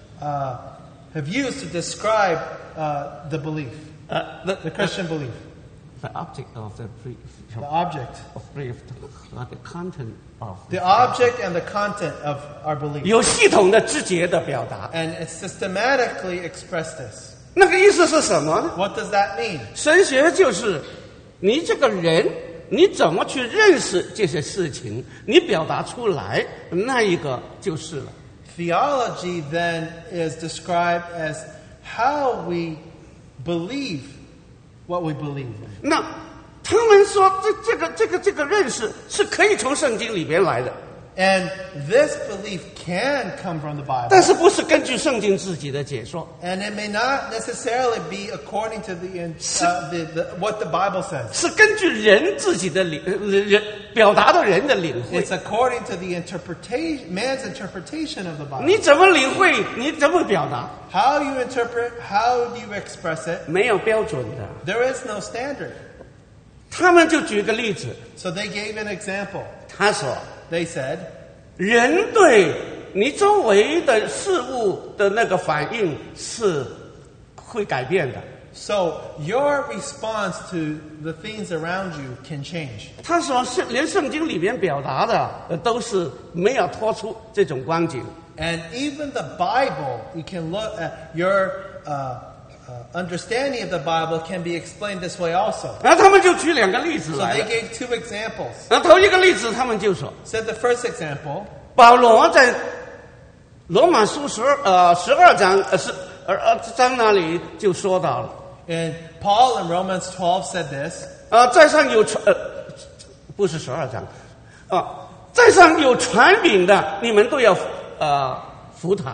have used to describe the belief, the Christian belief. The object of the The object. of belief, the content of The object and the content of our belief. 有系统的直接的表达。 And it systematically expressed this. 那个意思是什么呢？ What does that mean? 神学就是你这个人，你怎么去认识这些事情，你表达出来，那一个就是了。 Theology then is described as how we believe what we believe. 那他们说这个认识是可以从圣经里边来的， And this belief can come from the 但 Bible. 是不是根据圣经自己的解说， And it may not necessarily be according to what the Bible says. 是根据人自己的人表达的人的领会。 It's according to the man's interpretation of the Bible. 你怎么领会，你怎么表达， How you interpret, how do you express it? 没有标准的。 There is no standard. 他们就举个例子， So they gave an example. 他说， They said, 人对你周围的事物的那个反应是会改变的。 so your response to the things around you can change. 他说，连圣经里面表达的都是没有脱出这种光景。 And even the Bible, you can look at your understanding of the Bible can be explained this way also. 然后他们就举两个例子 So 来 they 了。 gave two examples. 然后头一个例子，他们就说， Said the first example, 保罗在罗马书12章那里就说到了， and Paul in Romans 12 said this, 在上有不是12章，在上有权柄的，你们都要服他。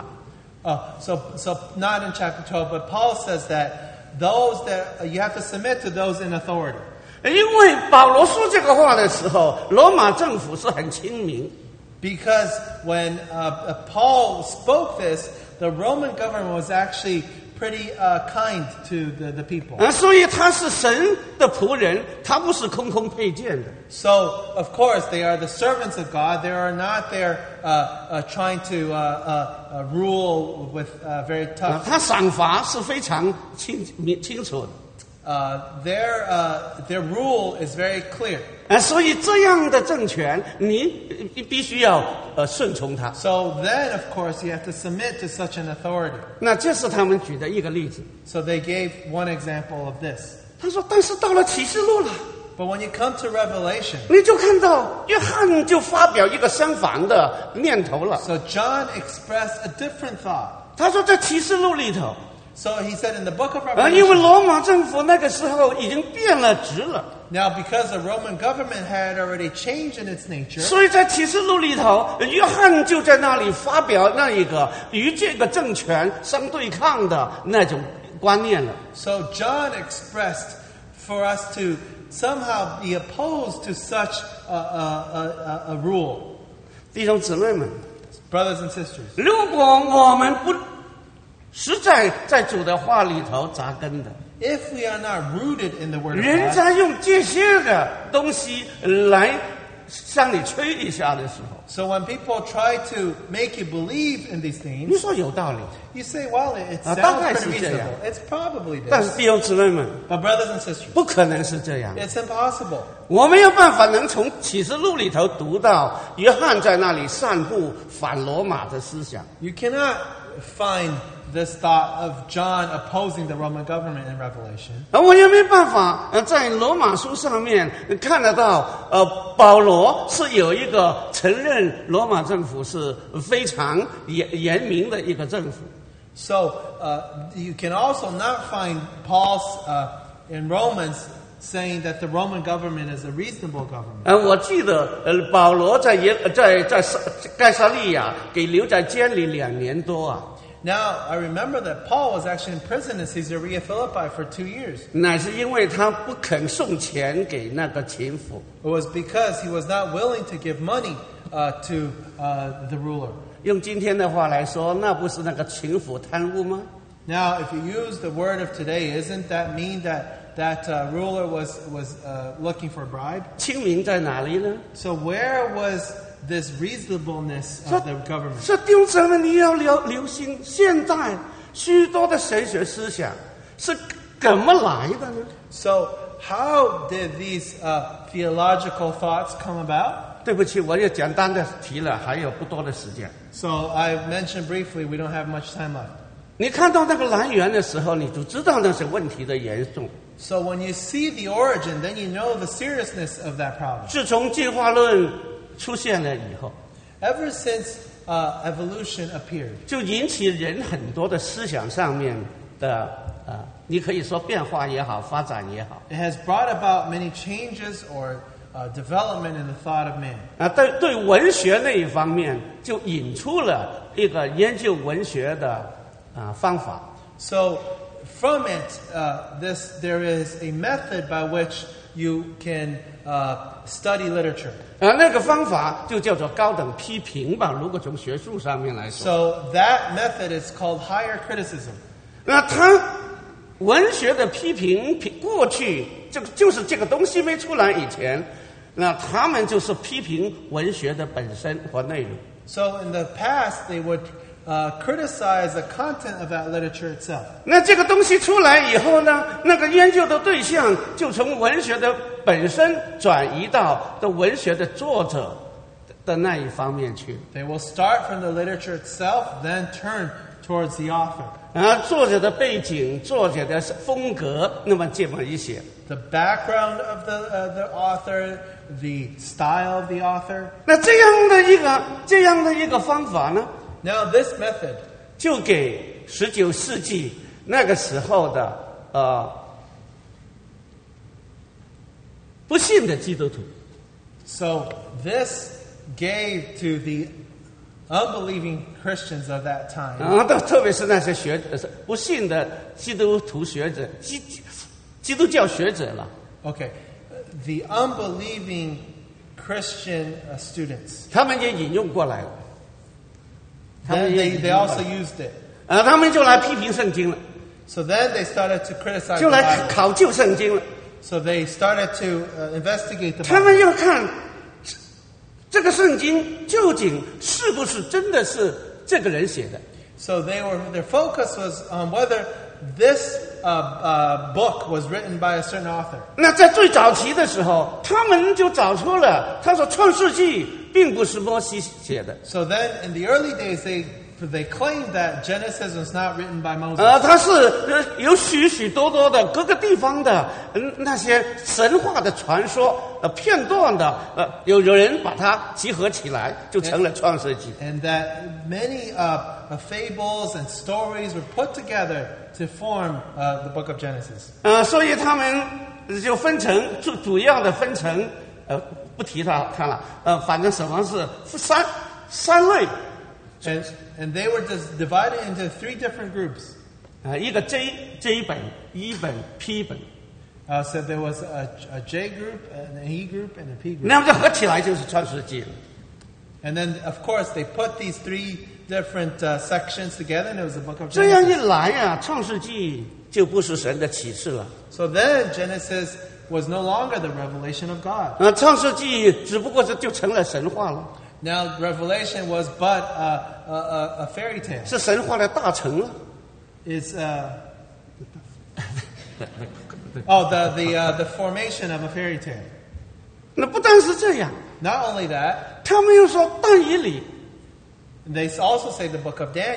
so not in chapter 12, but Paul says that those that you have to submit to those in authority. 因为保罗说这个话的时候，罗马政府是很亲民。 Because when Paul spoke this, the Roman government was actually pretty kind to the people. 所以他是神的仆人，他不是空空佩剑的。 So, of course, they are the servants of God. They are not there trying to rule with very tough. 他赏罚是非常清楚的。 Their rule is very clear. 所以这样的政权，你必须要顺从他。 So then, of course, you have to submit to such an authority. 那这是他们举的一个例子。 So they gave one example of this. 他说：“但是到了启示录了， But when you come to Revelation, 你就看到约翰就发表一个相反的念头了。 so John expressed a different thought. 他说，在启示录里头， So he said in the book of 因为 Revelation, 罗马政府那个时候已经变了质了， now because the Roman government had already changed in its nature, 所以在启示录里头，约翰就在那里发表那一个与这个政权相对抗的那种观念了。 so John expressed for us to somehow be opposed to such a rule. 弟兄姊妹们， Brothers and sisters, 如果我们不实在在主的话里头扎根的， if we are not rooted in the Word of 人 God, 在用这些的东西来向你吹一下的时候， so when people try to make you believe in these 你 things, 说有道理， you say, well, it sounds 大概 pretty 是这样。 reasonable. It's probably 但是 this. 弟兄姊妹们， But brothers and sisters, 不可能是这样。 it's impossible. 我没有办法能从启示录里头读到约翰在那里散布反罗马的思想。 You cannot find this thought of John opposing the Roman government in Revelation. 而我也没办法在罗马书上面看得到保罗是有一个承认罗马政府是非常严明的一个政府。 So you can also not find Paul's in Romans saying that the Roman government is a reasonable government. 我记得保罗在盖撒利亚给留在监里2年多啊。 Now, I remember that Paul was actually in prison in Caesarea Philippi for 2 years. 乃是因为他不肯送钱给那个秦府。 It was because he was not willing to give money to the ruler. 用今天的话来说，那不是那个秦府贪污吗？ Now, if you use the word of today, isn't that mean that ruler was looking for a bribe? 清明在哪里呢？ So where was this reasonableness of the government? 说弟兄姊妹，你要留心，现在许多的神学思想是怎么来的呢？ So how did these theological thoughts come about? 对不起，我也简单的提了，还有不多的时间。 So I mentioned briefly, we don't have much time left. 你看到那个来源的时候，你就知道那些问题的严重。 So when you see the origin, then you know the seriousness of that problem. 自从进化论出现了以后， Ever since evolution appeared, 就引起人很多的思想上面的你可以说变化也好，发展也好。 it has brought about many changes or development in the thought of man. 对文学那一方面，就引出了一个研究文学的方法。 So from it, there is a method by which you can study literature. 那个方法就叫做高等批评吧，如果从学术上面来说。 So that method is called higher criticism. 那他文学的批评，过去就是这个东西没出来以前，那他们就是批评文学的本身和内容。 So in the past, they would criticize the content of that literature itself. 那这个东西出来以后呢，那个研究的对象就从文学的本身转移到的文学的作者的那一方面去。 They will start from the literature itself, then turn towards the author. 作者的背景、作者的风格，那么这么一些。 The background of the author, the style of the author. 那这样的一个方法呢？ Now this method 就给19世纪那个时候的不信的基督徒， So this gave to the unbelieving Christians of that time. 特别是那些不信的基督徒学者、基督教学者了。 Okay, the unbelieving Christian students. 他们也引用过来了。 Then they also used it. 他们就来批评圣经了， So then they started to criticize 就 the 来 Bible. 考究圣经了。 So they started to investigate the 他 Bible. 们要看这个圣经究竟是不是真的是这个人写的。 So their focus was on whether this book was written by a certain author. 那在最早期的时候，他们就找出了，他说《创世纪》并不是摩西写的， So then in the early days they claimed that Genesis was not written by Moses. 它是有许许多多的各个地方的那些神话的传说片段的有人把它集合起来，就成了《创世纪》。 And that many fables and stories were put together to form the book of Genesis. 所以他们就分成主要的分成不提它了，反正什么是三类。 And they were just divided into 3 different groups. 一个 J 本、E 本、P 本。 So there was a J group, an E group, and a P group. 那么就合起来就是《创世纪》了。 And then, of course, they put these 3 different sections together, and it was the book of 这样一 Genesis. 来啊，《创世纪》就不是神的启示了。 So then Genesis was no longer the revelation of God. 《创世纪》只不过就成了神话了， Now Revelation was but a fairy tale. 是神话的大成了。 It's the formation of a fairy tale. 那不但是这样， Not only that, 他们又说但以理， they also say the book of Daniel.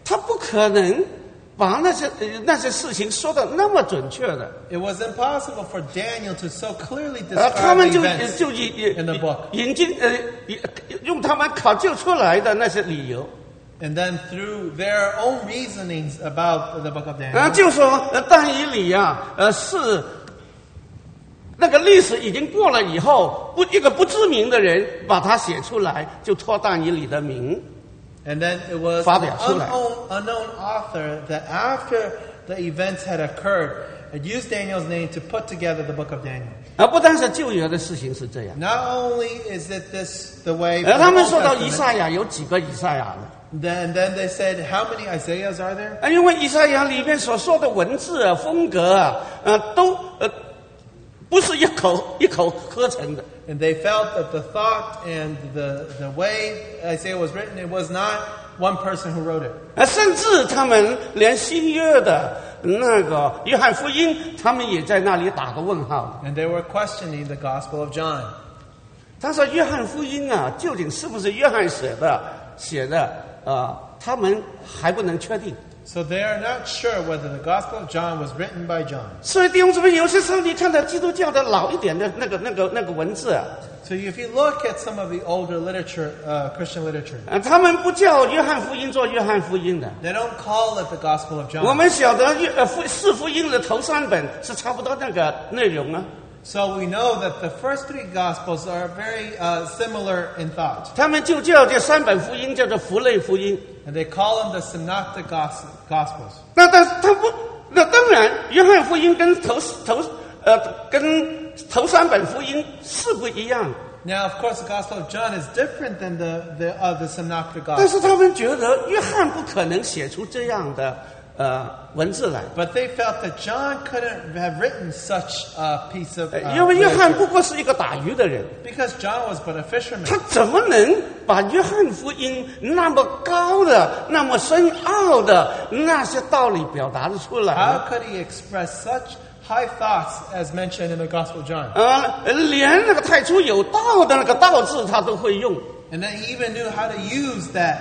他不可能把那些事情说的那么准确的。 It was impossible for Daniel to so clearly 他 describe 们 the 就 events in the book. 用他们考究出来的那些理由。 And then through their own reasonings about the book of Daniel. 就说但以理是那个历史已经过了以后，一个不知名的人把它写出来，就托但以理的名。 And then it was 发 an 表出来。 unknown author that after the events had occurred, had used Daniel's name to put together the book of Daniel. 不单是旧约的事情是这样。 Not only is it this the way for 他 the 们 Old 说到以 Testament, 赛亚有几个以赛亚呢？ then they said, how many Isaiahs are there? 因为以赛亚里面所说的文字风格都不是一口合成的。 And they felt that the thought and the way Isaiah was written, it was not one person who wrote it. 甚至他们连新约的那个约翰福音，他们也在那里打个问号。 And they were questioning the Gospel of John. 他说约翰福音究竟是不是约翰写的他们还不能确定。 So they are not sure whether the Gospel of John was written by John. 所以弟兄姊妹，有些时候你看到基督教的老一点的那个文字 So if you look at some of the older literature, Christian literature, 他们不叫约翰福音做约翰福音的。 they don't call it the Gospel of 我 John. 们晓得四福音的头3本是差不多那个内容啊。 So we know that the first 3 Gospels are very similar in thought. 他们就叫这3本福音叫做福类福音。 And they call them the Synoptic Gospels. 那当然，约翰福音跟头3本福音是不一样的。 Now, of course, the Gospel of John is different than the Synoptic 但是 Gospels. 他们觉得约翰不可能写出这样的文字来， But they felt that John couldn't have written such a piece of 因为约翰 literature 不过是一个打鱼的人， because John was but a fisherman. 他怎么能把约翰福音那么高的、那么深奥的那些道理表达得出来呢？ How could he express such high thoughts as mentioned in the Gospel of John? 连那个太初有道的那个道字他都会用。 And then he even knew how to use that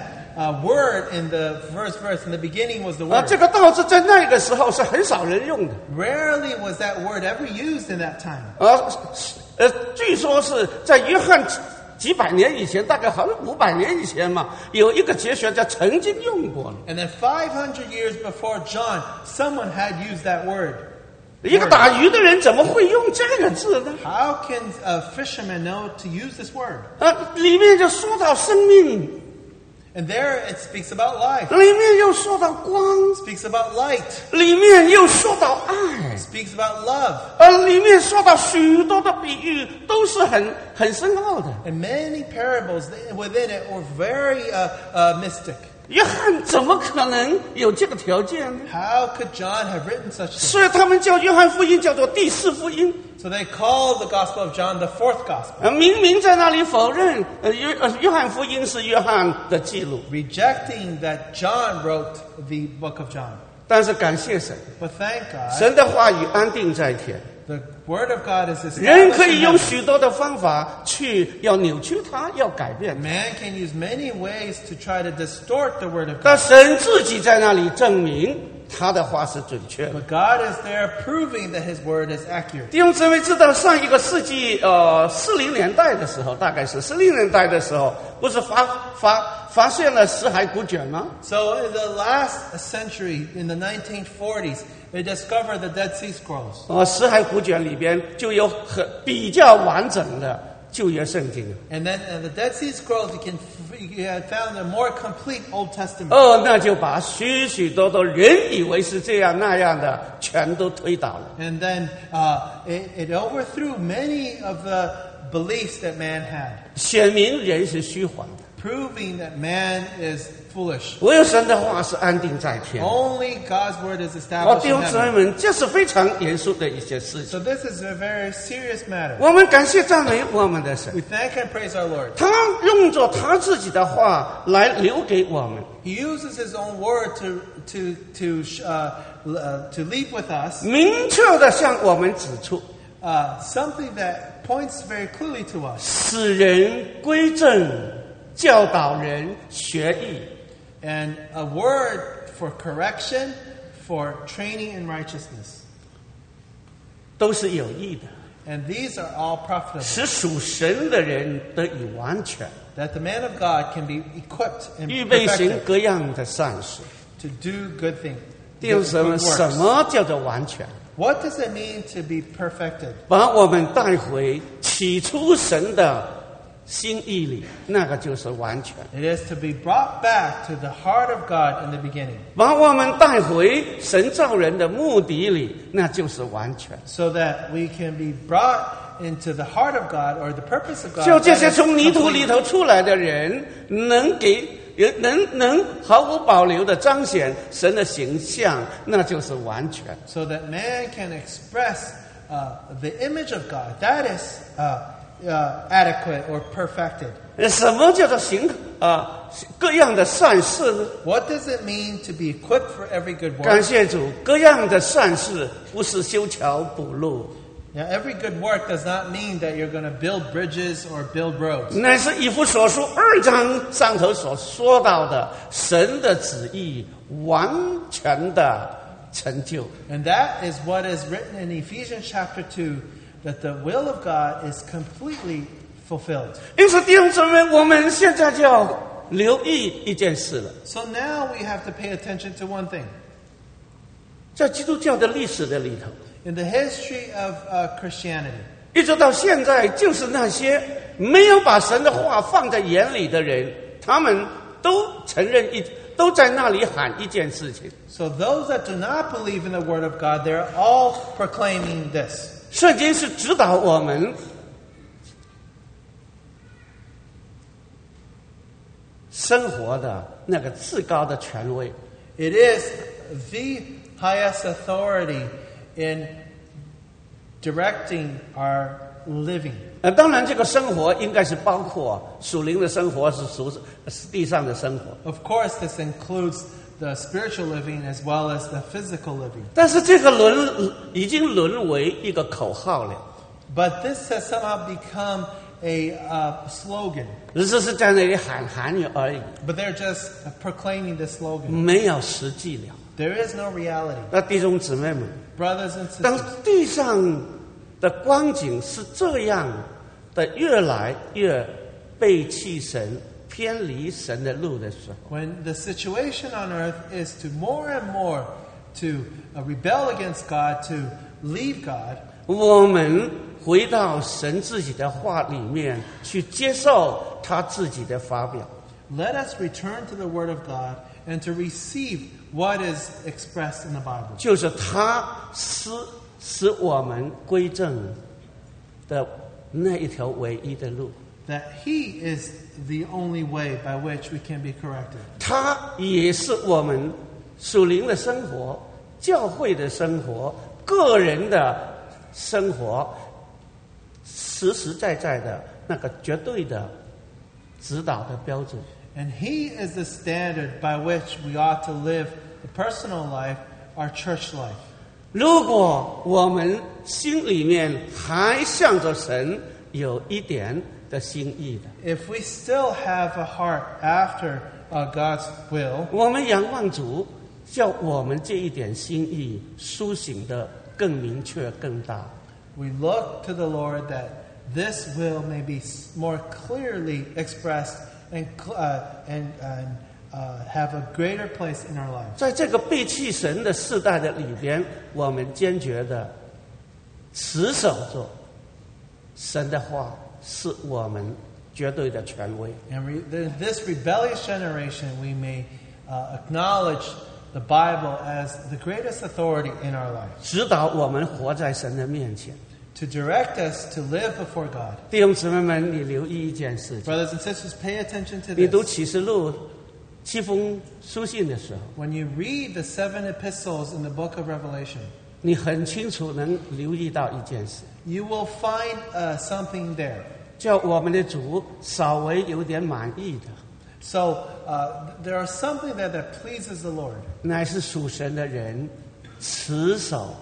word in the first verse. In the beginning was the word. 这个道字在那个时候是很少人用的。 Rarely was that word ever used in that time. 据说是在约翰几百年以前，大概好像500年以前嘛，有一个哲学家曾经用过了。 And then 500 years before John, someone had used that word. 一个打鱼的人怎么会用这个字呢？ How can a fisherman know to use this word? 里面就说到生命， And there it speaks about life, 里面又说到光， speaks about light, 里面又说到爱， speaks about love. 里面说到许多的比喻，都是很深奥的。 And many parables within it were very mystic. 约翰怎么可能有这个条件呢？ How could John have written such things? 所以他们叫约翰福音叫做第4福音。 So they call the Gospel of John the 4th Gospel, 明明在那里否认约翰福音是约翰的记录， rejecting that John wrote the book of John. 但是感谢神， But thank God, 神的话语安定在天。 the Word of God is 人 established 可以 in 用 heaven. 许多的方法要扭曲它，要改变它， Man can use many ways to try to distort the Word of 但 God. 神自己在那里证明他的话是准确的。 But God is there proving that His Word is accurate. 弟兄姊妹知道，上一个世纪40年代的时候，大概是40年代的时候，不是发现了死海古卷吗？ So in the last century, in the 1940s, they discovered the Dead Sea Scrolls. 死海古卷里边就有比较完整的旧约圣经。 And then in the Dead Sea Scrolls, you had found a more complete Old Testament. 那就把许多人以为是这样那样的，全都推倒了。 And then it overthrew many of the beliefs that man had, 显明人是虚幻的， proving that man is foolish. 唯有神的话是安定在天。 Only God's Word is established 弟 in 兄姊妹 heaven. 们，这是非常严肃的一些事情。 So this is a very serious matter. 我们感谢赞美我们的神， We thank and praise our Lord. 他用着他自己的话来留给我们， He uses His own Word to leave with us 明确的向我们指出， something that points very clearly to us. 使人归正，教导人学义。 and a word for correction, for training in righteousness. 都是有益的， And these are all profitable, 使属神的人得以完全， that the man of God can be equipped and 预备行 perfected 各样的善事。 to do good things. 弟兄 good 姊妹， works. 什么叫做完全？ What does it mean to be perfected? 把我们带回起初神的心意里，那个就是完全； It is to be brought back to the heart of God in the beginning, 把我们带回神造人的目的里，那就是完全。 so that we can be brought into the heart of God or the purpose of God. 就这 that 些 is 从泥土 complete. 里头出来的人，能毫无保留的彰显神的形象，那就是完全。 So that man can express the image of God. That is adequate or perfected. 什么叫做各样的善事呢？ What does it mean to be equipped for every good 感 work? 谢主，各样的善事不是修桥补路， Now, every good work does not mean that you're going to build bridges or build roads. 乃是以弗所书2章上头所说到的神的旨意完全的成就。 And that is what is written in Ephesians chapter 2, that the will of God is completely fulfilled. 因此，弟兄姊妹，我们现在就要留意一件事了， So now we have to pay attention to one thing. 在基督教的历史的里头， In the history of Christianity, 一直到现在，就是那些没有把神的话放在眼里的人，他们都承认都在那里喊一件事情： so those that do not believe in the word of God, they're all proclaiming this. 圣经是指导我们生活的那个至高的权威。 It is the highest authority in directing our living. 当然，这个生活应该是包括属灵的生活，是地上的生活。 Of course, this includes the spiritual living as well as the physical living. 但是这个已经沦为一个口号了， But this has somehow become a slogan. 只是在那里喊语而已， But they're just proclaiming the slogan. 没有实际了。 There is no reality. 那弟兄姊妹们， Brothers and 当 sisters, 地上的光景是这样的，越来越背弃神、偏离神的路的时候， when the situation on earth is to more and more to rebel against God, to leave God, 我们回到神自己的话里面去接受他自己的发表。 let us return to the Word of God and to receive what is expressed in the Bible. 就是他使我们归正的那一条唯一的路， That He is the only way by which we can be corrected. 他也是我们属灵的生活、教会的生活、个人的生活实实在在的那个绝对的指导的标准。 And He is the standard by which we ought to live the personal life, our church life. 如果我们心里面还向着神有一点的心意的， If we still have a heart after God's will, 我们仰望主，叫我们这一点心意苏醒的更明确、更大。 we look to the Lord that this will may be more clearly expressed and have a greater place in our lives. 在这个背弃神的世代的里边，我们坚决的持守着神的话，是我们绝对的权威。 And in this rebellious generation, we may acknowledge the Bible as the greatest authority in our lives, 指导我们活在神的面前。 to direct us to live before God. 弟兄姊妹们，你留意一件事情： Brothers and sisters, pay attention to 你读 this. 启示录7封书信的时候， When you read the 7 epistles in the book of Revelation, 你很清楚能留意到一件事， you will find something there. 叫我们的主稍微有点满意的， So there is something that pleases the Lord. 乃是属神的人持守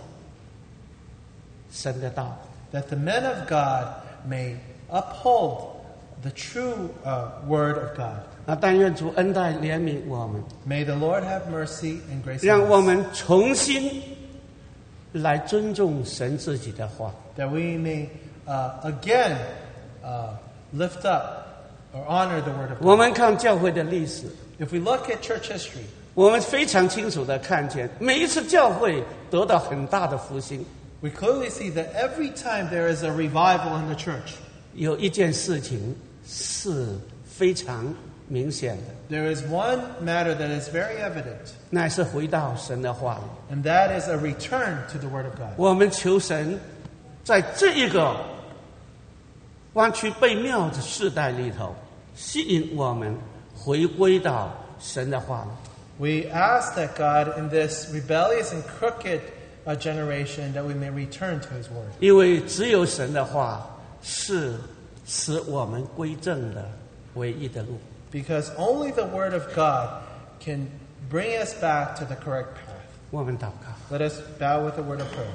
神的道。 That the men of God may uphold the true word of God. 但愿主恩待怜悯我们， May the Lord have mercy and grace 让 on 我 us, 们重新来尊重神自己的话。 that we may again lift up or honor the word of 我 God. 们看教会的历史， If we look at church history, 我们非常清楚的看见，每一次教会得到很大的复兴， we clearly see that every time there is a revival in the church, 有一件事情是非常明显的， there is one matter that is very evident, 那是回到神的话里。 and that is a return to the word of God. 我们求神在这一个弯曲背谬的世代里头，吸引我们回归到神的话里。 We ask that God, in this rebellious and crooked generation, that we may return to His word. 因为只有神的话是使我们归正的唯一的路。 Because only the word of God can bring us back to the correct path. 我们祷告， Let us bow with a word of prayer.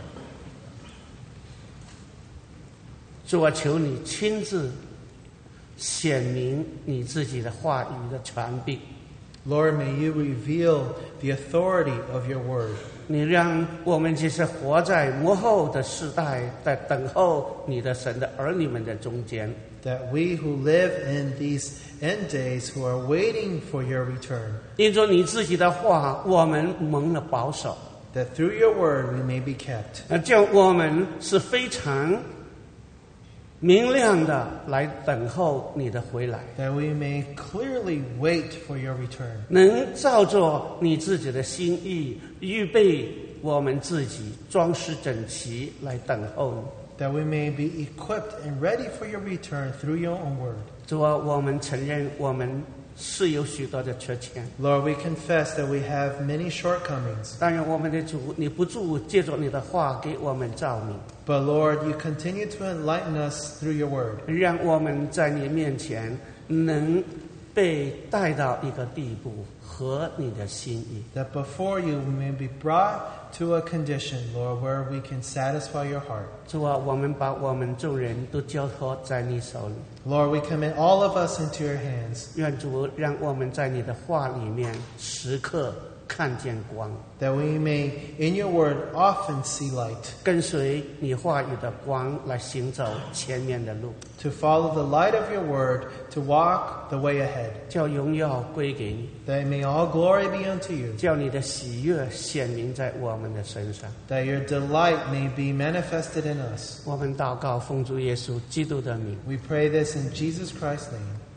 主啊，求你亲自显明你自己的话语的权柄， Lord, may you reveal the authority of your word. 你让我们这些活在末后的世代，在等候你的神的儿女们的中间， That we who live in these end days, who are waiting for your return, 因着你自己的话，我们蒙了保守， that through your word we may be kept. 叫我们是非常明亮的来等候你的回来， That we may clearly wait for your return. 能照着你自己的心意预备我们自己，装饰整齐来等候你。 That we may be equipped and ready for your return through your own word. 主啊，我们承认我们是有许多的缺陷， Lord, we confess that we have many shortcomings. 但愿我们的主，你不住借着你的话给我们照明， But Lord, you continue to enlighten us through your word. 让我们在你面前能被带到一个地步，合你的心意。 That before you we may be brought to a condition, Lord, where we can satisfy your heart. 主啊，我们把我们众人都交托在你手里， Lord, we commit all of us into your hands. 愿主让我们在你的话里面时刻看见光， That we may, in your word, often see light. 跟随你话语的光来行走前面的路， To follow the light of your word, to walk the way ahead. 叫荣耀归给你， That may all glory be unto you. 叫你的喜悦显明在我们的身上。 That your delight may be manifested in us. 我们祷告，奉主耶稣基督的名。 We pray this in Jesus Christ's name.